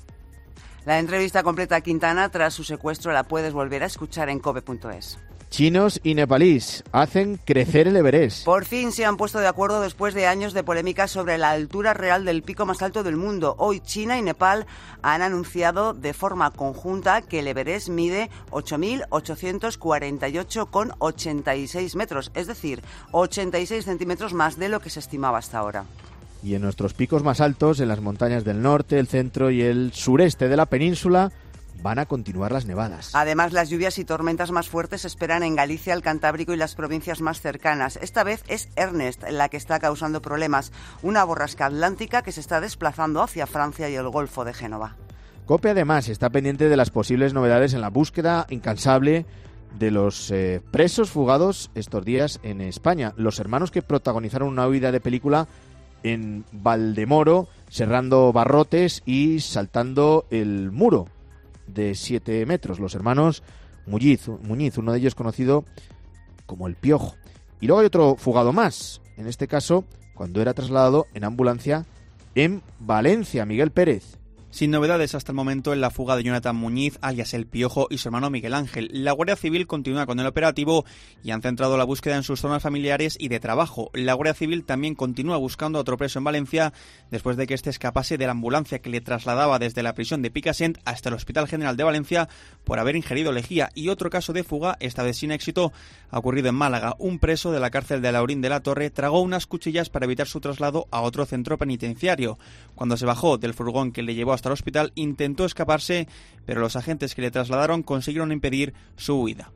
[SPEAKER 20] La entrevista completa a Quintana tras su secuestro la puedes volver a escuchar en cope punto es.
[SPEAKER 1] Chinos y nepalíes hacen crecer el Everest.
[SPEAKER 20] Por fin se han puesto de acuerdo después de años de polémica sobre la altura real del pico más alto del mundo. Hoy China y Nepal han anunciado de forma conjunta que el Everest mide ocho mil ochocientos cuarenta y ocho coma ochenta y seis metros, es decir, ochenta y seis centímetros más de lo que se estimaba hasta ahora.
[SPEAKER 1] Y en nuestros picos más altos, en las montañas del norte, el centro y el sureste de la península, van a continuar las nevadas.
[SPEAKER 20] Además, las lluvias y tormentas más fuertes se esperan en Galicia, el Cantábrico y las provincias más cercanas. Esta vez es Ernest la que está causando problemas, una borrasca atlántica que se está desplazando hacia Francia y el Golfo de Génova.
[SPEAKER 1] COPE además está pendiente de las posibles novedades en la búsqueda incansable de los eh, presos fugados estos días en España. Los hermanos que protagonizaron una huida de película en Valdemoro, cerrando barrotes y saltando el muro de siete metros. Los hermanos Muñiz, Muñiz, uno de ellos conocido como el Piojo. Y luego hay otro fugado más, en este caso cuando era trasladado en ambulancia en Valencia. Miguel Pérez.
[SPEAKER 6] Sin novedades hasta el momento en la fuga de Jonathan Muñiz, alias El Piojo, y su hermano Miguel Ángel. La Guardia Civil continúa con el operativo y han centrado la búsqueda en sus zonas familiares y de trabajo. La Guardia Civil también continúa buscando a otro preso en Valencia después de que este escapase de la ambulancia que le trasladaba desde la prisión de Picassent hasta el Hospital General de Valencia por haber ingerido lejía. Y otro caso de fuga, esta vez sin éxito, ha ocurrido en Málaga. Un preso de la cárcel de Laurín de la Torre tragó unas cuchillas para evitar su traslado a otro centro penitenciario. Cuando se bajó del furgón que le llevó hasta el hospital, intentó escaparse, pero los agentes que le trasladaron consiguieron impedir su huida.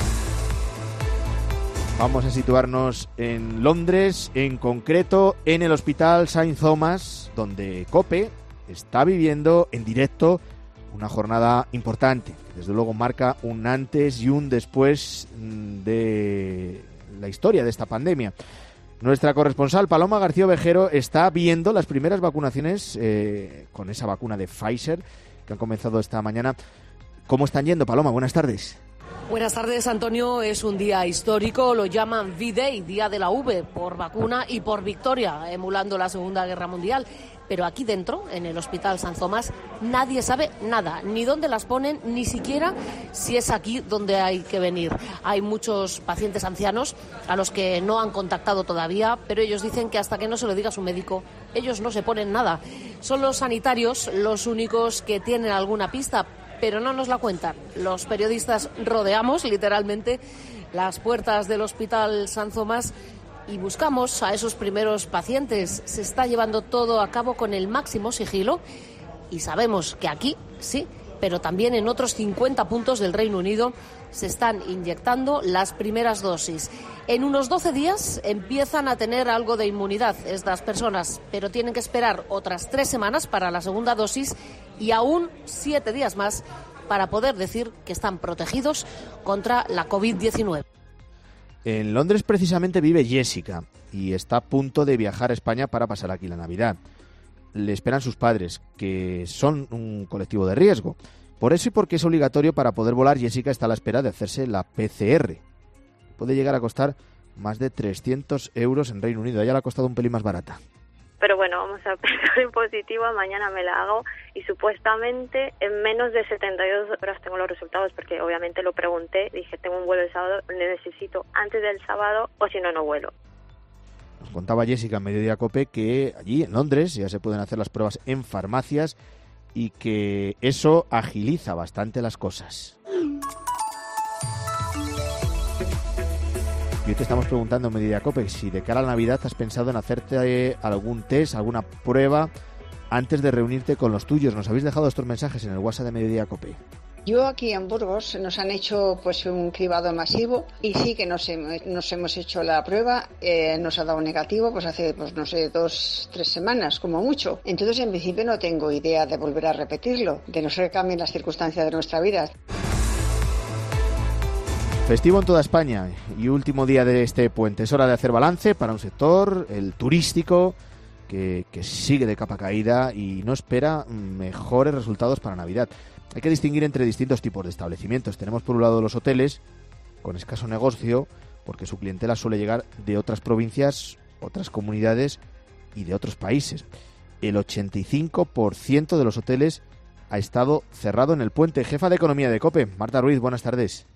[SPEAKER 1] Vamos a situarnos en Londres, en concreto en el Hospital Saint Thomas, donde COPE está viviendo en directo una jornada importante. Desde luego marca un antes y un después de la historia de esta pandemia. Nuestra corresponsal Paloma García Ovejero está viendo las primeras vacunaciones eh, con esa vacuna de Pfizer que han comenzado esta mañana. ¿Cómo están yendo, Paloma? Buenas tardes.
[SPEAKER 7] Buenas tardes, Antonio. Es un día histórico, lo llaman V-Day, Día de la V, por vacuna y por victoria, emulando la Segunda Guerra Mundial. Pero aquí dentro, en el Hospital San Tomás, nadie sabe nada, ni dónde las ponen, ni siquiera si es aquí donde hay que venir. Hay muchos pacientes ancianos a los que no han contactado todavía, pero ellos dicen que hasta que no se lo diga su médico, ellos no se ponen nada. Son los sanitarios los únicos que tienen alguna pista, pero no nos la cuentan. Los periodistas rodeamos, literalmente, las puertas del Hospital San Tomás y buscamos a esos primeros pacientes. Se está llevando todo a cabo con el máximo sigilo y sabemos que aquí, sí, pero también en otros cincuenta puntos del Reino Unido se están inyectando las primeras dosis. En unos doce días empiezan a tener algo de inmunidad estas personas, pero tienen que esperar otras tres semanas para la segunda dosis y aún siete días más para poder decir que están protegidos contra la covid diecinueve.
[SPEAKER 1] En Londres precisamente vive Jessica y está a punto de viajar a España para pasar aquí la Navidad. Le esperan sus padres, que son un colectivo de riesgo. Por eso y porque es obligatorio para poder volar, Jessica está a la espera de hacerse la P C R. Puede llegar a costar más de trescientos euros en Reino Unido. A ella le ha costado un pelín más barata.
[SPEAKER 23] Pero bueno, vamos a pensar en positivo, mañana me la hago y supuestamente en menos de setenta y dos horas tengo los resultados, porque obviamente lo pregunté, dije tengo un vuelo el sábado, necesito antes del sábado o si no, no vuelo.
[SPEAKER 1] Nos contaba Jessica en Mediodía COPE que allí en Londres ya se pueden hacer las pruebas en farmacias y que eso agiliza bastante las cosas. Y hoy te estamos preguntando en Mediodía COPE si de cara a la Navidad has pensado en hacerte algún test, alguna prueba antes de reunirte con los tuyos. Nos habéis dejado estos mensajes en el WhatsApp de Mediodía COPE.
[SPEAKER 24] Yo aquí en Burgos nos han hecho pues un cribado masivo y sí que nos, he, nos hemos hecho la prueba, eh, nos ha dado negativo pues hace pues no sé dos, tres semanas como mucho. Entonces en principio no tengo idea de volver a repetirlo, de no ser que cambien las circunstancias de nuestra vida.
[SPEAKER 1] Festivo en toda España y último día de este puente. Es hora de hacer balance para un sector, el turístico, que, que sigue de capa caída y no espera mejores resultados para Navidad. Hay que distinguir entre distintos tipos de establecimientos. Tenemos por un lado los hoteles, con escaso negocio, porque su clientela suele llegar de otras provincias, otras comunidades y de otros países. El ochenta y cinco por ciento de los hoteles ha estado cerrado en el puente. Jefa de Economía de COPE, Marta Ruiz, buenas tardes.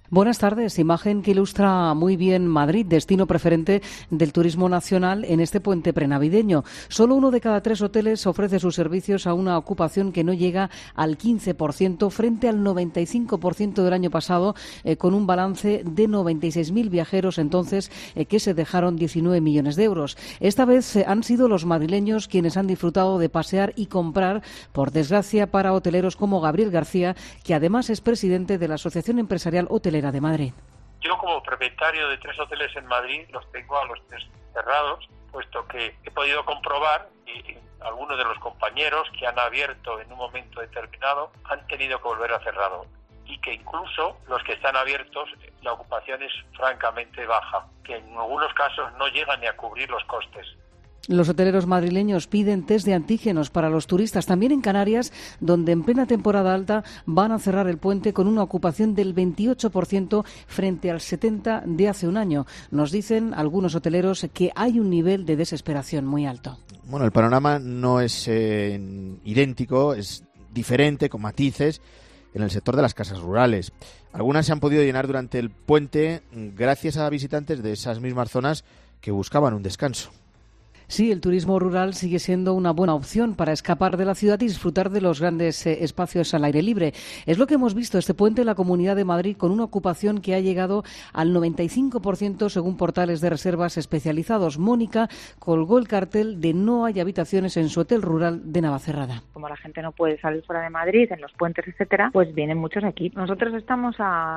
[SPEAKER 4] Buenas tardes. Imagen que ilustra muy bien Madrid, destino preferente del turismo nacional en este puente prenavideño. Solo uno de cada tres hoteles ofrece sus servicios a una ocupación que no llega al quince por ciento frente al noventa y cinco por ciento del año pasado, eh, con un balance de noventa y seis mil viajeros entonces eh, que se dejaron diecinueve millones de euros. Esta vez eh, han sido los madrileños quienes han disfrutado de pasear y comprar, por desgracia para hoteleros como Gabriel García, que además es presidente de la Asociación Empresarial Hotelera de Madrid.
[SPEAKER 5] Yo, como propietario de tres hoteles en Madrid, los tengo a los tres cerrados, puesto que he podido comprobar y algunos de los compañeros que han abierto en un momento determinado han tenido que volver a cerrado, y que incluso los que están abiertos la ocupación es francamente baja, que en algunos casos no llegan ni a cubrir los costes.
[SPEAKER 4] Los hoteleros madrileños piden test de antígenos para los turistas, también en Canarias, donde en plena temporada alta van a cerrar el puente con una ocupación del veintiocho por ciento frente al setenta por ciento de hace un año. Nos dicen algunos hoteleros que hay un nivel de desesperación muy alto.
[SPEAKER 1] Bueno, el panorama no es eh, idéntico, es diferente, con matices, en el sector de las casas rurales. Algunas se han podido llenar durante el puente gracias a visitantes de esas mismas zonas que buscaban un descanso.
[SPEAKER 4] Sí, el turismo rural sigue siendo una buena opción para escapar de la ciudad y disfrutar de los grandes eh, espacios al aire libre. Es lo que hemos visto este puente en la Comunidad de Madrid, con una ocupación que ha llegado al noventa y cinco por ciento según portales de reservas especializados. Mónica colgó el cartel de no hay habitaciones en su hotel rural de Navacerrada.
[SPEAKER 9] Como la gente no puede salir fuera de Madrid, en los puentes, etcétera, pues vienen muchos aquí. Nosotros estamos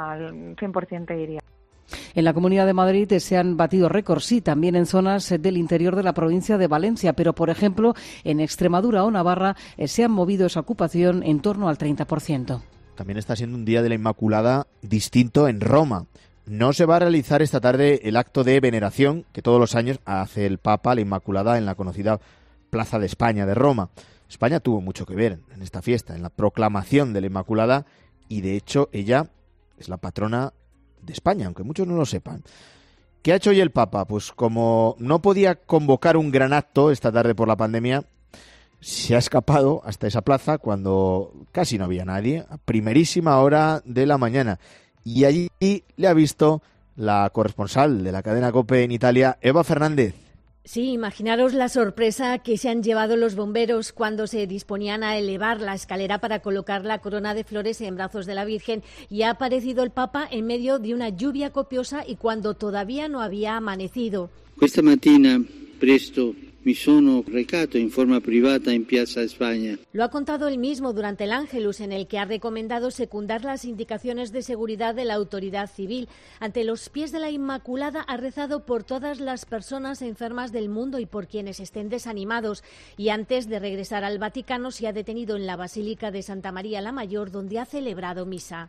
[SPEAKER 9] al cien por ciento, diría.
[SPEAKER 4] En la Comunidad de Madrid se han batido récords, sí, también en zonas del interior de la provincia de Valencia, pero, por ejemplo, en Extremadura o Navarra eh, se han movido esa ocupación en torno al treinta por ciento.
[SPEAKER 1] También está siendo un día de la Inmaculada distinto en Roma. No se va a realizar esta tarde el acto de veneración que todos los años hace el Papa a la Inmaculada en la conocida Plaza de España de Roma. España tuvo mucho que ver en esta fiesta, en la proclamación de la Inmaculada, y de hecho ella es la patrona de España, aunque muchos no lo sepan. ¿Qué ha hecho hoy el Papa? Pues como no podía convocar un gran acto esta tarde por la pandemia, se ha escapado hasta esa plaza cuando casi no había nadie, a primerísima hora de la mañana. Y allí le ha visto la corresponsal de la cadena COPE en Italia, Eva Fernández.
[SPEAKER 10] Sí, imaginaros la sorpresa que se han llevado los bomberos cuando se disponían a elevar la escalera para colocar la corona de flores en brazos de la Virgen, y ha aparecido el Papa en medio de una lluvia copiosa y cuando todavía no había amanecido.
[SPEAKER 25] Questa mattina presto mi sono recato in forma privata in Piazza España.
[SPEAKER 10] Lo ha contado él mismo durante el Ángelus, en el que ha recomendado secundar las indicaciones de seguridad de la autoridad civil. Ante los pies de la Inmaculada ha rezado por todas las personas enfermas del mundo y por quienes estén desanimados. Y antes de regresar al Vaticano se ha detenido en la Basílica de Santa María la Mayor, donde ha celebrado misa.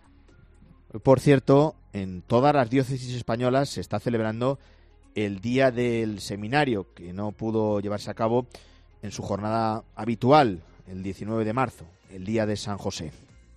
[SPEAKER 1] Por cierto, en todas las diócesis españolas se está celebrando el día del seminario, que no pudo llevarse a cabo en su jornada habitual, el diecinueve de marzo, el día de San José.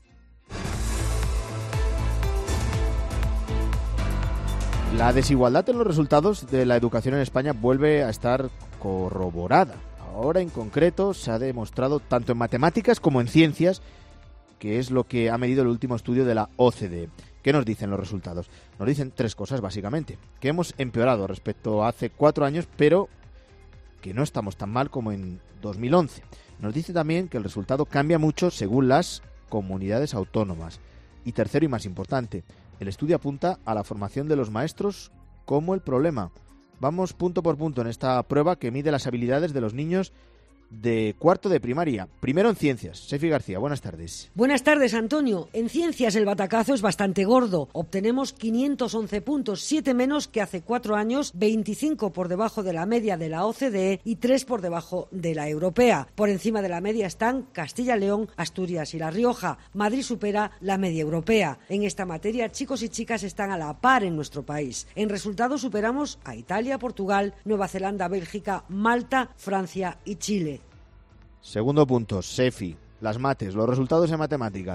[SPEAKER 1] La desigualdad en los resultados de la educación en España vuelve a estar corroborada. Ahora, en concreto, se ha demostrado tanto en matemáticas como en ciencias, que es lo que ha medido el último estudio de la O C D E. ¿Qué nos dicen los resultados? Nos dicen tres cosas, básicamente. Que hemos empeorado respecto a hace cuatro años, pero que no estamos tan mal como en dos mil once. Nos dice también que el resultado cambia mucho según las comunidades autónomas. Y tercero y más importante, el estudio apunta a la formación de los maestros como el problema. Vamos punto por punto en esta prueba que mide las habilidades de los niños de cuarto de primaria. Primero en ciencias. Sefi García, buenas tardes.
[SPEAKER 26] Buenas tardes, Antonio. En ciencias el batacazo es bastante gordo. Obtenemos quinientos once puntos, siete menos que hace cuatro años, veinticinco por debajo de la media de la O C D E y tres por debajo de la europea. Por encima de la media están Castilla y León, Asturias y La Rioja. Madrid supera la media europea. En esta materia, chicos y chicas están a la par en nuestro país. En resultados superamos a Italia, Portugal, Nueva Zelanda, Bélgica, Malta, Francia y Chile.
[SPEAKER 1] Segundo punto, Sefi, las mates, los resultados en matemáticas.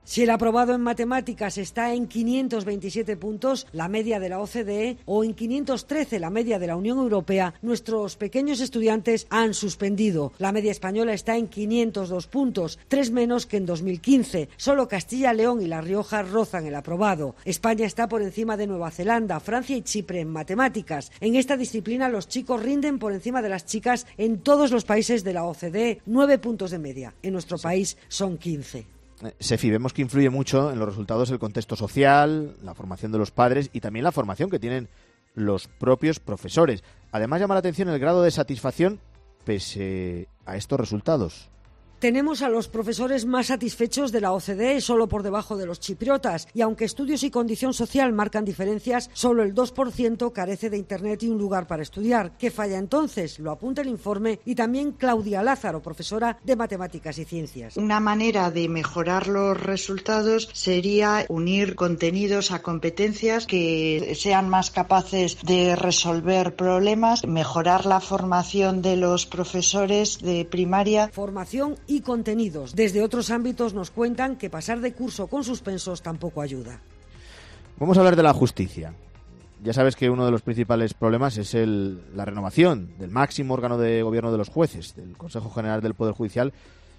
[SPEAKER 26] Si el aprobado en matemáticas está en quinientos veintisiete puntos, la media de la O C D E, o en quinientos trece, la media de la Unión Europea, nuestros pequeños estudiantes han suspendido. La media española está en quinientos dos puntos, tres menos que en dos mil quince. Solo Castilla, León y La Rioja rozan el aprobado. España está por encima de Nueva Zelanda, Francia y Chipre en matemáticas. En esta disciplina los chicos rinden por encima de las chicas en todos los países de la O C D E, nueve puntos de media. En nuestro sí. país son quince.
[SPEAKER 1] Sefi, vemos que influye mucho en los resultados el contexto social, la formación de los padres y también la formación que tienen los propios profesores. Además, llama la atención el grado de satisfacción pese a estos resultados.
[SPEAKER 26] Tenemos a los profesores más satisfechos de la O C D E, solo por debajo de los chipriotas, y aunque estudios y condición social marcan diferencias, solo el dos por ciento carece de internet y un lugar para estudiar. ¿Qué falla entonces? Lo apunta el informe y también Claudia Lázaro, profesora de Matemáticas y Ciencias.
[SPEAKER 11] Una manera de mejorar los resultados sería unir contenidos a competencias que sean más capaces de resolver problemas, mejorar la formación de los profesores de primaria.
[SPEAKER 26] Formación y contenidos. Desde otros ámbitos nos cuentan que pasar de curso con suspensos tampoco ayuda.
[SPEAKER 1] Vamos a hablar de la justicia. Ya sabes que uno de los principales problemas es el, la renovación del máximo órgano de gobierno de los jueces, del Consejo General del Poder Judicial,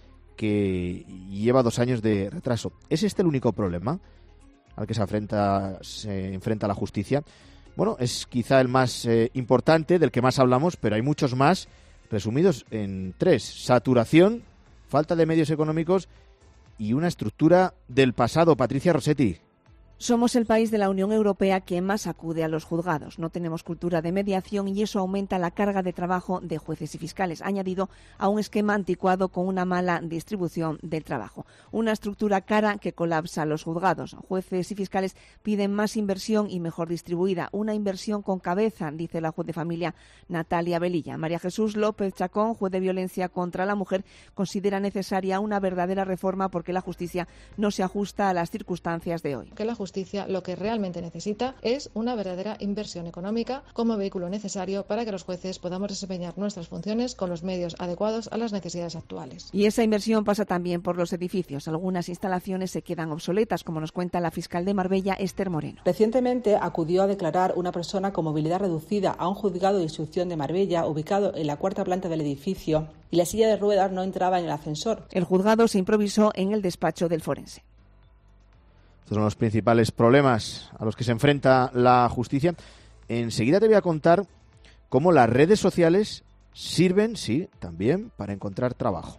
[SPEAKER 1] que lleva dos años de retraso. ¿Es este el único problema al que se enfrenta, se enfrenta la justicia? Bueno, es quizá el más eh, importante, del que más hablamos, pero hay muchos más, resumidos en tres: saturación, falta de medios económicos y una estructura del pasado. Patricia Rossetti.
[SPEAKER 12] Somos el país de la Unión Europea que más acude a los juzgados. No tenemos cultura de mediación y eso aumenta la carga de trabajo de jueces y fiscales, añadido a un esquema anticuado con una mala distribución del trabajo. Una estructura cara que colapsa los juzgados. Jueces y fiscales piden más inversión y mejor distribuida. Una inversión con cabeza, dice la juez de familia Natalia Velilla. María Jesús López Chacón, juez de violencia contra la mujer, considera necesaria una verdadera reforma porque la justicia no se ajusta a las circunstancias de hoy.
[SPEAKER 13] Que la justicia lo que realmente necesita es una verdadera inversión económica como vehículo necesario para que los jueces podamos desempeñar nuestras funciones con los medios adecuados a las necesidades actuales.
[SPEAKER 12] Y esa inversión pasa también por los edificios. Algunas instalaciones se quedan obsoletas, como nos cuenta la fiscal de Marbella, Esther Moreno.
[SPEAKER 14] Recientemente acudió a declarar una persona con movilidad reducida a un juzgado de instrucción de Marbella, ubicado en la cuarta planta del edificio, y la silla de ruedas no entraba en el ascensor.
[SPEAKER 12] El juzgado se improvisó en el despacho del forense.
[SPEAKER 1] Estos son los principales problemas a los que se enfrenta la justicia. Enseguida te voy a contar cómo las redes sociales sirven, sí, también para encontrar trabajo.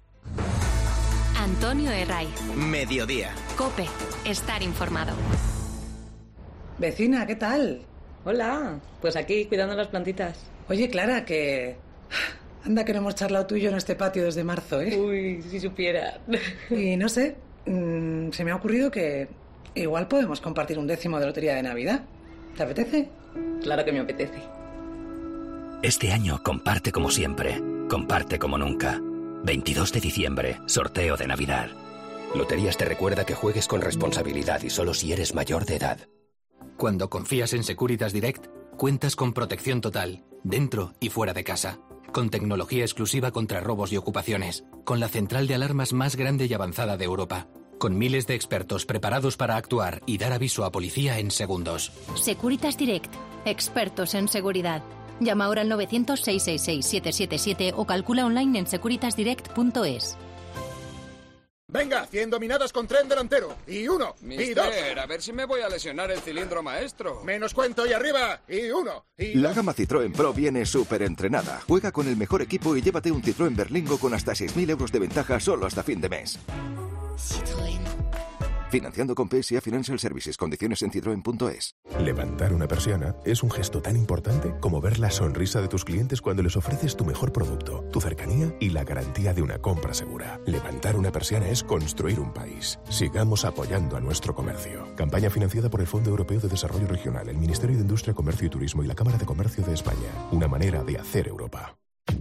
[SPEAKER 3] Antonio Herray.
[SPEAKER 2] Mediodía.
[SPEAKER 3] COPE. Estar informado.
[SPEAKER 15] Vecina, ¿qué tal?
[SPEAKER 14] Hola, pues aquí cuidando las plantitas.
[SPEAKER 15] Oye, Clara, que... Anda que no hemos charlado tú y yo en este patio desde marzo, ¿eh?
[SPEAKER 14] Uy, si supiera.
[SPEAKER 15] Y no sé, mmm, se me ha ocurrido que igual podemos compartir un décimo de lotería de Navidad. ¿Te apetece?
[SPEAKER 14] Claro que me apetece.
[SPEAKER 16] Este año comparte como siempre, comparte como nunca. veintidós de diciembre, sorteo de Navidad. Loterías te recuerda que juegues con responsabilidad y solo si eres mayor de edad. Cuando confías en Securitas Direct, cuentas con protección total, dentro y fuera de casa. Con tecnología exclusiva contra robos y ocupaciones. Con la central de alarmas más grande y avanzada de Europa. Con miles de expertos preparados para actuar y dar aviso a policía en segundos.
[SPEAKER 3] Securitas Direct. Expertos en seguridad. Llama ahora al novecientos, seiscientos sesenta y seis, setecientos setenta y siete o calcula online en securitas direct punto es.
[SPEAKER 27] Venga, cien dominadas con tren delantero. Y uno,
[SPEAKER 28] Mister,
[SPEAKER 27] y dos.
[SPEAKER 28] a ver si me voy a lesionar el cilindro maestro.
[SPEAKER 27] Menos cuento y arriba. Y uno, y
[SPEAKER 29] La
[SPEAKER 27] dos.
[SPEAKER 29] gama Citroën Pro viene súper entrenada. Juega con el mejor equipo y llévate un Citroën Berlingo con hasta seis mil euros de ventaja solo hasta fin de mes.
[SPEAKER 3] Citroën.
[SPEAKER 29] Financiando con P S A Financial Services. Condiciones en citroen punto es.
[SPEAKER 30] Levantar una persiana es un gesto tan importante como ver la sonrisa de tus clientes cuando les ofreces tu mejor producto, tu cercanía y la garantía de una compra segura. Levantar una persiana es construir un país. Sigamos apoyando a nuestro comercio. Campaña financiada por el Fondo Europeo de Desarrollo Regional, el Ministerio de Industria, Comercio y Turismo y la Cámara de Comercio de España. Una manera de hacer Europa.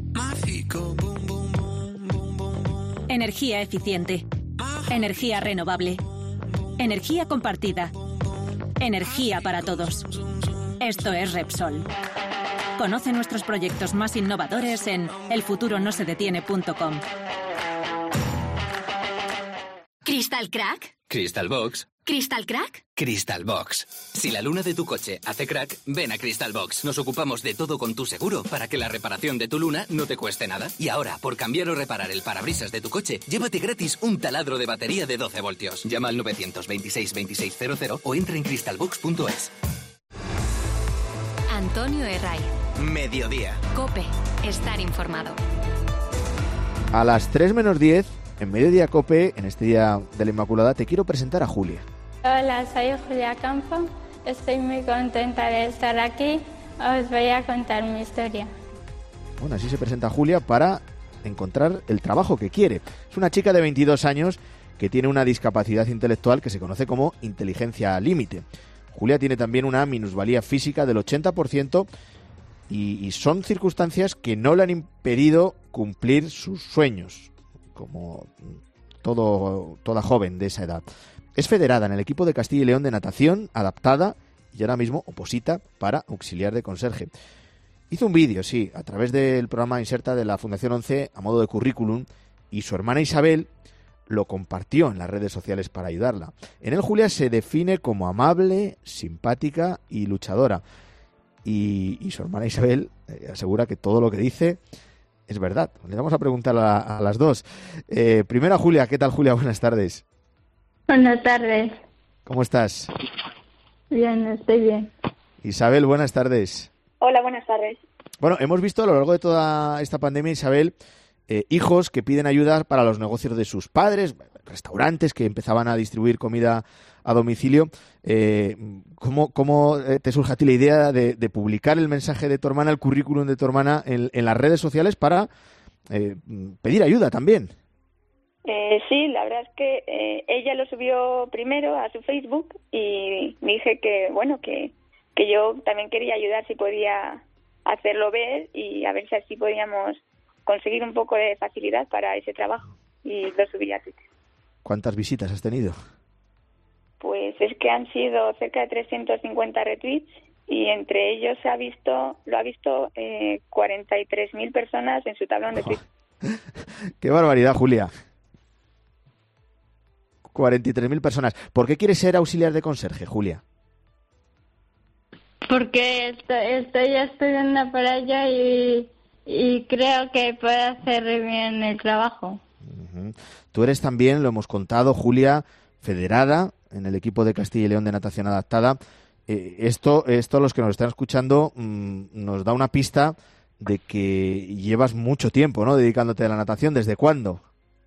[SPEAKER 31] Energía eficiente. Energía renovable. Energía compartida. Energía para todos. Esto es Repsol. Conoce nuestros proyectos más innovadores en el futuro no se detiene punto com.
[SPEAKER 3] ¿Crystal Crack?
[SPEAKER 16] Crystal Box.
[SPEAKER 31] ¿Crystal Crack?
[SPEAKER 16] Crystal Box. Si la luna de tu coche hace crack, ven a Crystal Box. Nos ocupamos de todo con tu seguro para que la reparación de tu luna no te cueste nada. Y ahora, por cambiar o reparar el parabrisas de tu coche, llévate gratis un taladro de batería de doce voltios. Llama al nueve dos seis, veintiséis cero cero o entra en crystal box punto es.
[SPEAKER 3] Antonio Herray.
[SPEAKER 2] Mediodía.
[SPEAKER 3] COPE. Estar informado.
[SPEAKER 1] A las tres menos diez, en Mediodía COPE, en este día de la Inmaculada, te quiero presentar a Julia.
[SPEAKER 6] Hola, soy Julia Campo. Estoy muy contenta de estar aquí. Os voy a contar mi historia.
[SPEAKER 1] Bueno, así se presenta Julia para encontrar el trabajo que quiere. Es una chica de veintidós años que tiene una discapacidad intelectual que se conoce como inteligencia límite. Julia tiene también una minusvalía física del ochenta por ciento y, y son circunstancias que no le han impedido cumplir sus sueños, como todo, toda joven de esa edad. Es federada en el equipo de Castilla y León de natación adaptada y ahora mismo oposita para auxiliar de conserje. Hizo un vídeo, sí, a través del programa Inserta de la Fundación once a modo de currículum y su hermana Isabel lo compartió en las redes sociales para ayudarla. En él Julia se define como amable, simpática y luchadora. Y, y su hermana Isabel eh, asegura que todo lo que dice es verdad. Le vamos a preguntar a, a las dos. Eh, primero a Julia. ¿Qué tal, Julia? Buenas tardes.
[SPEAKER 6] Buenas tardes.
[SPEAKER 1] ¿Cómo estás?
[SPEAKER 6] Bien, estoy bien.
[SPEAKER 1] Isabel, buenas tardes.
[SPEAKER 6] Hola, buenas tardes.
[SPEAKER 1] Bueno, hemos visto a lo largo de toda esta pandemia, Isabel, eh, hijos que piden ayuda para los negocios de sus padres, restaurantes que empezaban a distribuir comida a domicilio. Eh, ¿Cómo, cómo te surge a ti la idea de, de publicar el mensaje de tu hermana, el currículum de tu hermana en, en las redes sociales para eh, pedir ayuda también?
[SPEAKER 6] Eh, sí, la verdad es que eh, ella lo subió primero a su Facebook y me dije que, bueno, que, que yo también quería ayudar si podía hacerlo ver y a ver si así podíamos conseguir un poco de facilidad para ese trabajo. Y lo subí a Twitter.
[SPEAKER 1] ¿Cuántas visitas has tenido?
[SPEAKER 6] Pues es que han sido cerca de trescientos cincuenta retweets y entre ellos se ha visto, lo ha visto eh, cuarenta y tres mil personas en su tablón de Twitter.
[SPEAKER 1] ¡Qué barbaridad, Julia! cuarenta y tres mil personas. ¿Por qué quieres ser auxiliar de conserje, Julia?
[SPEAKER 6] Porque estoy, estoy estudiando para ello y, y creo que puedo hacer bien el trabajo.
[SPEAKER 1] Uh-huh. Tú eres también, lo hemos contado, Julia, federada en el equipo de Castilla y León de natación adaptada. Eh, esto, esto, los que nos están escuchando, mmm, nos da una pista de que llevas mucho tiempo, ¿no?, dedicándote a la natación. ¿Desde cuándo?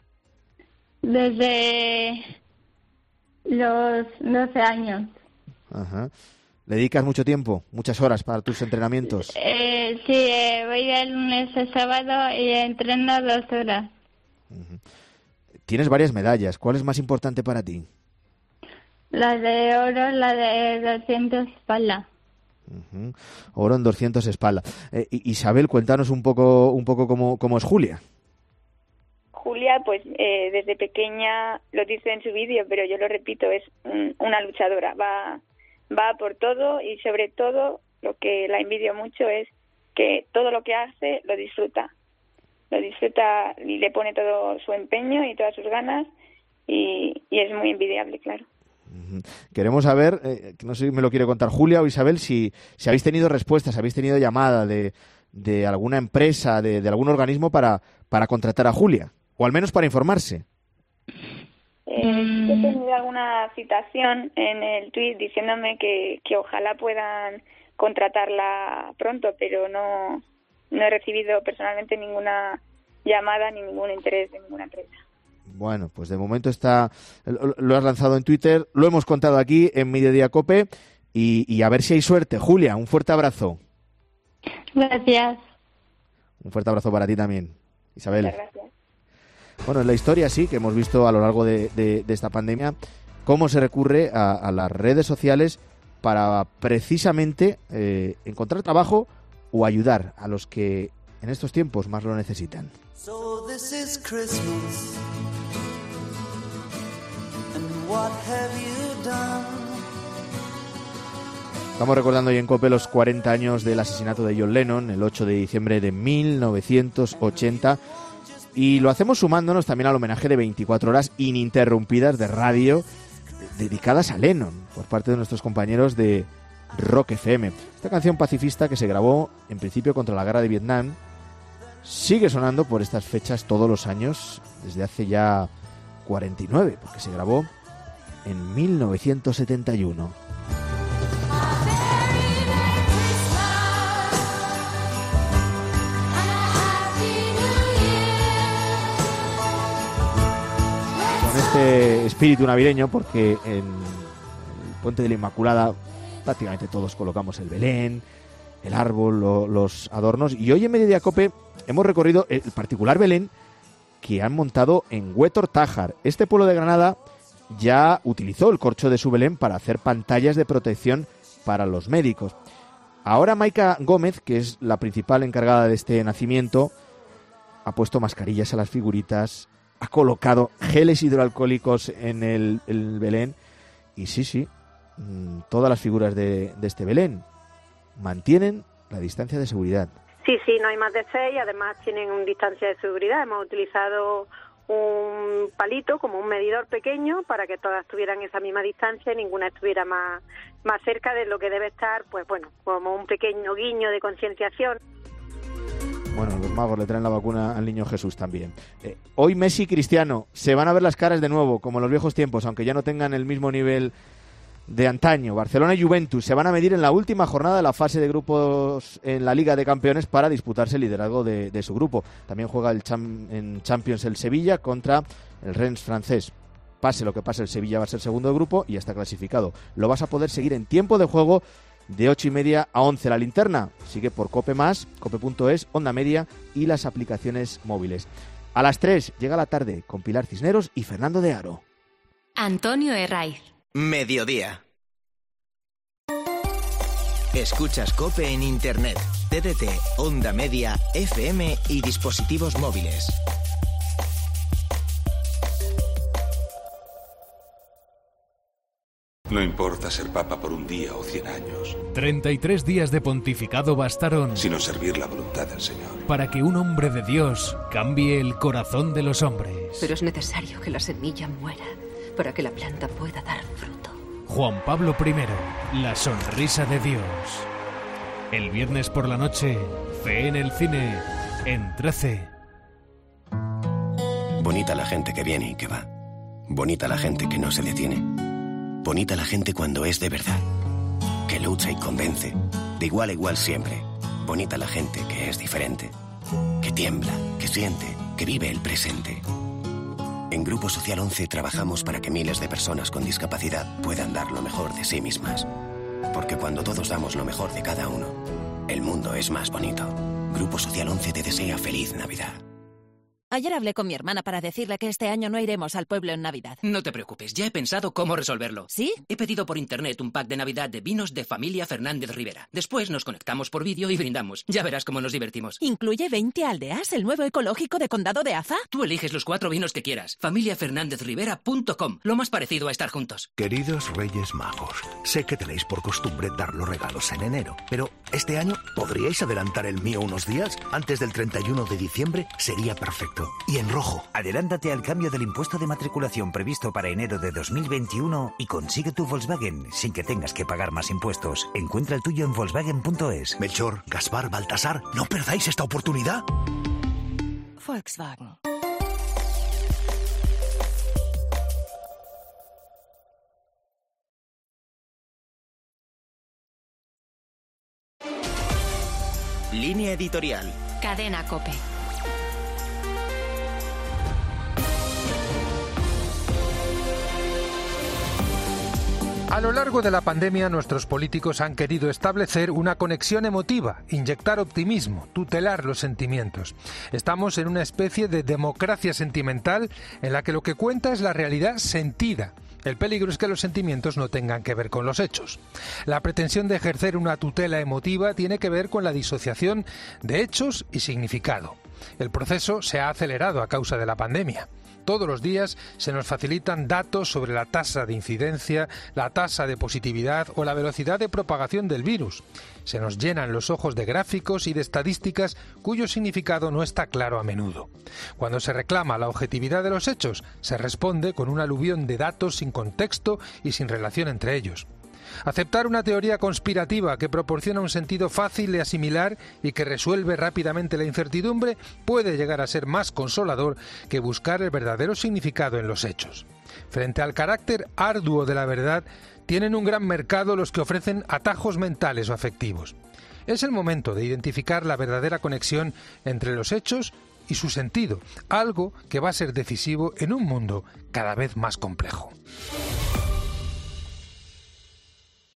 [SPEAKER 6] Desde los doce años.
[SPEAKER 1] Ajá. ¿Le dedicas mucho tiempo, muchas horas para tus entrenamientos?
[SPEAKER 6] Eh, sí, eh, voy de lunes a sábado y entreno dos horas.
[SPEAKER 1] Uh-huh. Tienes varias medallas. ¿Cuál es más importante para ti?
[SPEAKER 6] La de oro, la de doscientos espalda.
[SPEAKER 1] Uh-huh. Oro en doscientos espalda. Eh, Isabel, cuéntanos un poco, un poco cómo, cómo es Julia.
[SPEAKER 6] Julia, pues eh, desde pequeña, lo dice en su vídeo, pero yo lo repito, es un, una luchadora. Va, va por todo y sobre todo lo que la envidio mucho es que todo lo que hace lo disfruta. Lo disfruta y le pone todo su empeño y todas sus ganas y, y es muy envidiable, claro.
[SPEAKER 1] Uh-huh. Queremos saber, eh, no sé si me lo quiere contar Julia o Isabel, si, si habéis tenido respuestas, habéis tenido llamada de, de alguna empresa, de, de algún organismo para, para contratar a Julia. O al menos para informarse.
[SPEAKER 6] Eh, mm. He tenido alguna citación en el tuit diciéndome que, que ojalá puedan contratarla pronto, pero no, no he recibido personalmente ninguna llamada ni ningún interés de ninguna empresa.
[SPEAKER 1] Bueno, pues de momento está, lo has lanzado en Twitter, lo hemos contado aquí en Mediodía COPE y, y a ver si hay suerte. Julia, un fuerte abrazo.
[SPEAKER 6] Gracias.
[SPEAKER 1] Un fuerte abrazo para ti también, Isabel.
[SPEAKER 6] Muchas gracias.
[SPEAKER 1] Bueno, es la historia, sí, que hemos visto a lo largo de, de, de esta pandemia, cómo se recurre a, a las redes sociales para precisamente eh, encontrar trabajo o ayudar a los que en estos tiempos más lo necesitan. So this is Christmas. And what have you done? Estamos recordando hoy en COPE los cuarenta años del asesinato de John Lennon, el ocho de diciembre de mil novecientos ochenta. Y lo hacemos sumándonos también al homenaje de veinticuatro horas ininterrumpidas de radio dedicadas a Lennon por parte de nuestros compañeros de Rock F M. Esta canción pacifista que se grabó en principio contra la guerra de Vietnam sigue sonando por estas fechas todos los años desde hace ya cuarenta y nueve, porque se grabó en mil novecientos setenta y uno. Con este espíritu navideño, porque en el Puente de la Inmaculada prácticamente todos colocamos el Belén, el árbol, lo, los adornos, y hoy en Mediodía Cope hemos recorrido el particular Belén que han montado en Huétor Tájar. Este pueblo de Granada ya utilizó el corcho de su Belén para hacer pantallas de protección para los médicos. Ahora Maika Gómez, que es la principal encargada de este nacimiento, ha puesto mascarillas a las figuritas, ha colocado geles hidroalcohólicos en el, el Belén y sí, sí, todas las figuras de, de este Belén mantienen la distancia de seguridad.
[SPEAKER 5] Sí, sí, no hay más de seis, además tienen una distancia de seguridad. Hemos utilizado un palito como un medidor pequeño para que todas tuvieran esa misma distancia y ninguna estuviera más, más cerca de lo que debe estar, pues bueno, como un pequeño guiño de concienciación.
[SPEAKER 1] Bueno, los magos le traen la vacuna al niño Jesús también. Eh, hoy Messi y Cristiano se van a ver las caras de nuevo, como en los viejos tiempos, aunque ya no tengan el mismo nivel de antaño. Barcelona y Juventus se van a medir en la última jornada de la fase de grupos en la Liga de Campeones para disputarse el liderazgo de, de su grupo. También juega el cham, en Champions el Sevilla contra el Rennes francés. Pase lo que pase, el Sevilla va a ser segundo de grupo y ya está clasificado. Lo vas a poder seguir en tiempo de juego de ocho y media a once. La linterna sigue por Cope Más, cope punto es, Onda Media y las aplicaciones móviles. A las tres llega la tarde con Pilar Cisneros y Fernando de Aro.
[SPEAKER 3] Antonio Herraiz.
[SPEAKER 2] Mediodía. Escuchas COPE en Internet, T D T, Onda Media, F M y dispositivos móviles.
[SPEAKER 7] No importa ser papa por un día o cien años.
[SPEAKER 8] treinta y tres días de pontificado bastaron,
[SPEAKER 7] sino servir la voluntad del Señor,
[SPEAKER 8] para que un hombre de Dios cambie el corazón de los hombres.
[SPEAKER 17] Pero es necesario que la semilla muera para que la planta pueda dar fruto.
[SPEAKER 8] Juan Pablo primero, la sonrisa de Dios. El viernes por la noche, Fe en el cine, en trece.
[SPEAKER 16] Bonita la gente que viene y que va. Bonita la gente que no se detiene. Bonita la gente cuando es de verdad, que lucha y convence, de igual a igual siempre. Bonita la gente que es diferente, que tiembla, que siente, que vive el presente. En Grupo Social once trabajamos para que miles de personas con discapacidad puedan dar lo mejor de sí mismas. Porque cuando todos damos lo mejor de cada uno, el mundo es más bonito. Grupo Social once te desea feliz Navidad.
[SPEAKER 18] Ayer hablé con mi hermana para decirle que este año no iremos al pueblo en Navidad.
[SPEAKER 19] No te preocupes, ya he pensado cómo resolverlo.
[SPEAKER 18] ¿Sí?
[SPEAKER 19] He pedido por internet un pack de Navidad de vinos de Familia Fernández Rivera. Después nos conectamos por vídeo y brindamos. Ya verás cómo nos divertimos.
[SPEAKER 18] ¿Incluye veinte aldeas, el nuevo ecológico de Condado de Aza?
[SPEAKER 19] Tú eliges los cuatro vinos que quieras. familia fernández rivera punto com. Lo más parecido a estar juntos.
[SPEAKER 20] Queridos Reyes Magos, sé que tenéis por costumbre dar los regalos en enero, pero este año ¿podríais adelantar el mío unos días? Antes del treinta y uno de diciembre sería perfecto. Y en rojo.
[SPEAKER 21] Adelántate al cambio del impuesto de matriculación previsto para enero de dos mil veintiuno y consigue tu Volkswagen sin que tengas que pagar más impuestos. Encuentra el tuyo en Volkswagen punto es.
[SPEAKER 20] Melchor, Gaspar, Baltasar, no perdáis esta oportunidad.
[SPEAKER 18] Volkswagen.
[SPEAKER 2] Línea editorial.
[SPEAKER 3] Cadena COPE.
[SPEAKER 22] A lo largo de la pandemia, nuestros políticos han querido establecer una conexión emotiva, inyectar optimismo, tutelar los sentimientos. Estamos en una especie de democracia sentimental en la que lo que cuenta es la realidad sentida. El peligro es que los sentimientos no tengan que ver con los hechos. La pretensión de ejercer una tutela emotiva tiene que ver con la disociación de hechos y significado. El proceso se ha acelerado a causa de la pandemia. Todos los días se nos facilitan datos sobre la tasa de incidencia, la tasa de positividad o la velocidad de propagación del virus. Se nos llenan los ojos de gráficos y de estadísticas cuyo significado no está claro a menudo. Cuando se reclama la objetividad de los hechos, se responde con un aluvión de datos sin contexto y sin relación entre ellos. Aceptar una teoría conspirativa que proporciona un sentido fácil de asimilar y que resuelve rápidamente la incertidumbre puede llegar a ser más consolador que buscar el verdadero significado en los hechos. Frente al carácter arduo de la verdad, tienen un gran mercado los que ofrecen atajos mentales o afectivos. Es el momento de identificar la verdadera conexión entre los hechos y su sentido, algo que va a ser decisivo en un mundo cada vez más complejo.